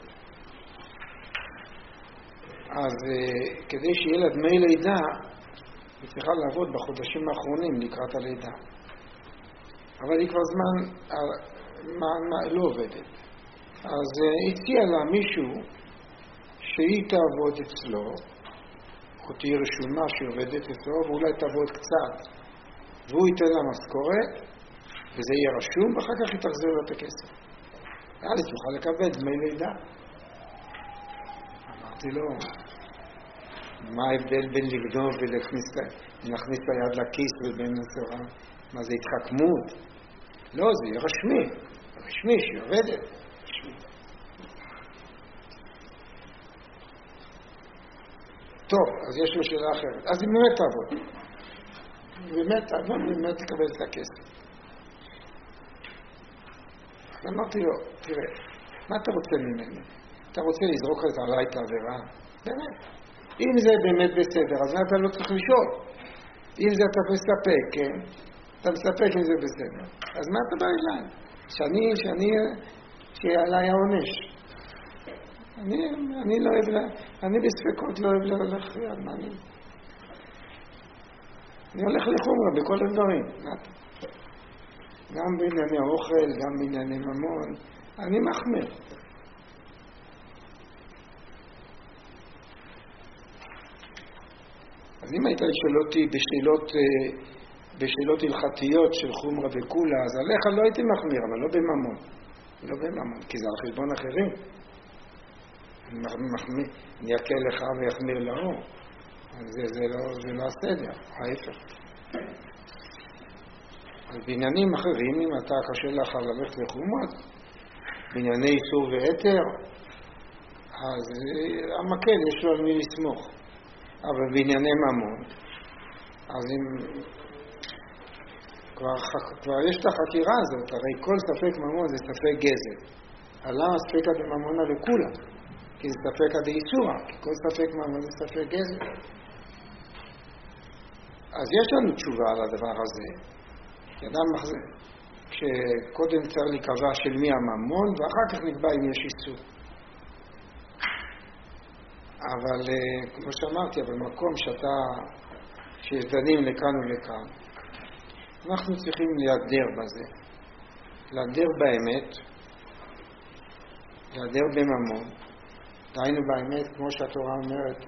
אז uh, כדי שיהיה לה דמי לידה, היא צריכה לעבוד בחודשים האחרונים לקראת הלידה. אבל היא כבר זמן מה, מה, לא עובדת. אז uh, הציע לה מישהו שהיא תעבוד אצלו, או תהיה רשומה שהיא עובדת אצלו, ואולי תעבוד קצת. והוא ייתן לה משכורת, וזה יהיה רשום, ואחר כך היא תחזיר לו את הכסף. אז היא תוכל לקבל דמי לידה. אמרתי לו, מה ההבדל בין לגנוב ולהכניס את היד לכיס ובין הסורה? מה זה התחכמות? לא, זה יהיה רשמי. רשמי, שהיא עובדת. רשמי. טוב, אז יש לו שאלה אחרת. אז היא באמת תעבוד. באמת תעבוד, באמת תקבל את הכסף. אז אמרתי לו, תראה, מה אתה רוצה ממני? אתה רוצה לזרוק עליי את העבירה? באמת. אם זה באמת בסדר, אז אתה לא צריך לשאול. אם זה אתה מספק, כן? אתה מספק אם זה בסדר. אז מה אתה בא אליי? שאני, שאני, שיהיה עליי העונש. אני, אני לא אוהב, אני בספקות לא אוהב להלך יד, מה אני? אני הולך לחומרה בכל הדברים. גם בענייני האוכל, גם בענייני ממון. אני מחמיר. אז אם היית לשאול אותי בשאלות, בשאלות הלכתיות של חומרה וכולה, אז עליך לא הייתי מחמיר, אבל לא בממון. לא בממון, כי זה על חשבון אחרים. אני מחמיר, אני יקל לך ויחמיר לאור. זה, זה לא, זה לא הסדר, ההפך. אז בעניינים אחרים, אם אתה קשה לך ללכת לחומרה, בענייני איסור ויתר, אז המקל יש לו על מי לסמוך. אבל בענייני ממון, אז אם כבר, כבר יש את החקירה הזאת, הרי כל ספק ממון זה ספק גזל. עלה ספק עד ממונה לכולה, כי זה ספק עד איסורה, כי כל ספק ממון זה ספק גזל. אז יש לנו תשובה על הדבר הזה. אדם מחזיר, כשקודם צריך לקבע של מי הממון, ואחר כך נקבע אם יש איסור. אבל כמו שאמרתי, במקום שאתה, שדנים לכאן ולכאן, אנחנו צריכים להדר בזה. להדר באמת, להדר בממון. דהיינו באמת, כמו שהתורה אומרת,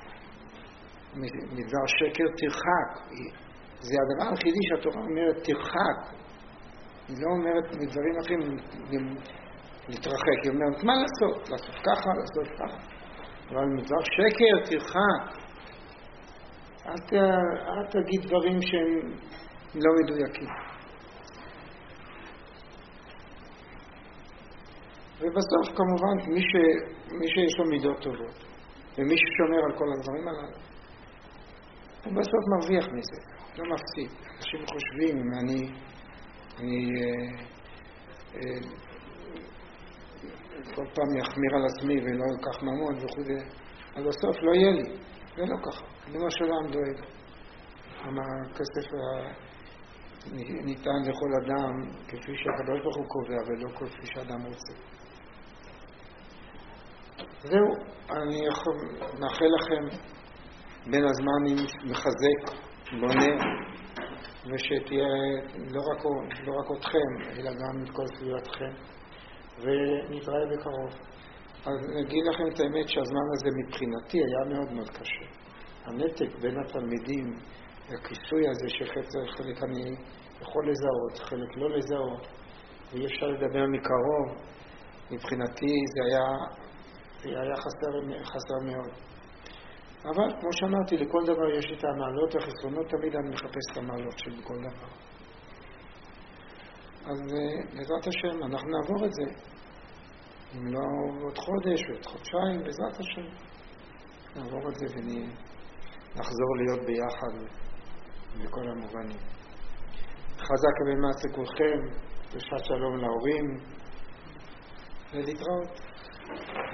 מדבר שקר תרחק. זה הדבר היחידי שהתורה אומרת תרחק. היא לא אומרת מדברים אחרים להתרחק. היא אומרת, מה לעשות? לעשות ככה, לעשות ככה. אבל מדבר שקר תרחק. אל, אל תגיד דברים שהם לא מדויקים. ובסוף כמובן מי, ש, מי שיש לו מידות טובות ומי ששומר על כל הדברים הללו הוא בסוף מרוויח מזה, לא מפסיד. אנשים חושבים אם אני אני אה, אה, כל פעם יחמיר על עצמי ולא כך ממון וכו', אז בסוף לא יהיה לי. זה לא ככה. זה מה שלם דואג. כמה כסף ניתן לכל אדם כפי שהקדוש ברוך הוא קובע ולא כפי שאדם רוצה. זהו, אני מאחל לכם בין הזמנים מחזק, בונה, ושתהיה לא רק, לא רק אתכם, אלא גם את כל סביבתכם. ונתראה בקרוב. אז נגיד לכם את האמת שהזמן הזה מבחינתי היה מאוד מאוד קשה. הנתק בין התלמידים, הכיסוי הזה שחלק אני יכול לזהות, חלק לא לזהות, ואי אפשר לדבר מקרוב, מבחינתי זה היה, זה היה חסר, חסר מאוד. אבל כמו שאמרתי, לכל דבר יש את המעלות והחסרונות, תמיד אני מחפש את המעלות של כל דבר. אז בעזרת השם אנחנו נעבור את זה, אם לא עוד חודש ועוד חודשיים, בעזרת השם נעבור את זה ונחזור להיות ביחד בכל המובנים. חזק ומעשה כולכם, ושעת שלום להורים, ולהתראות.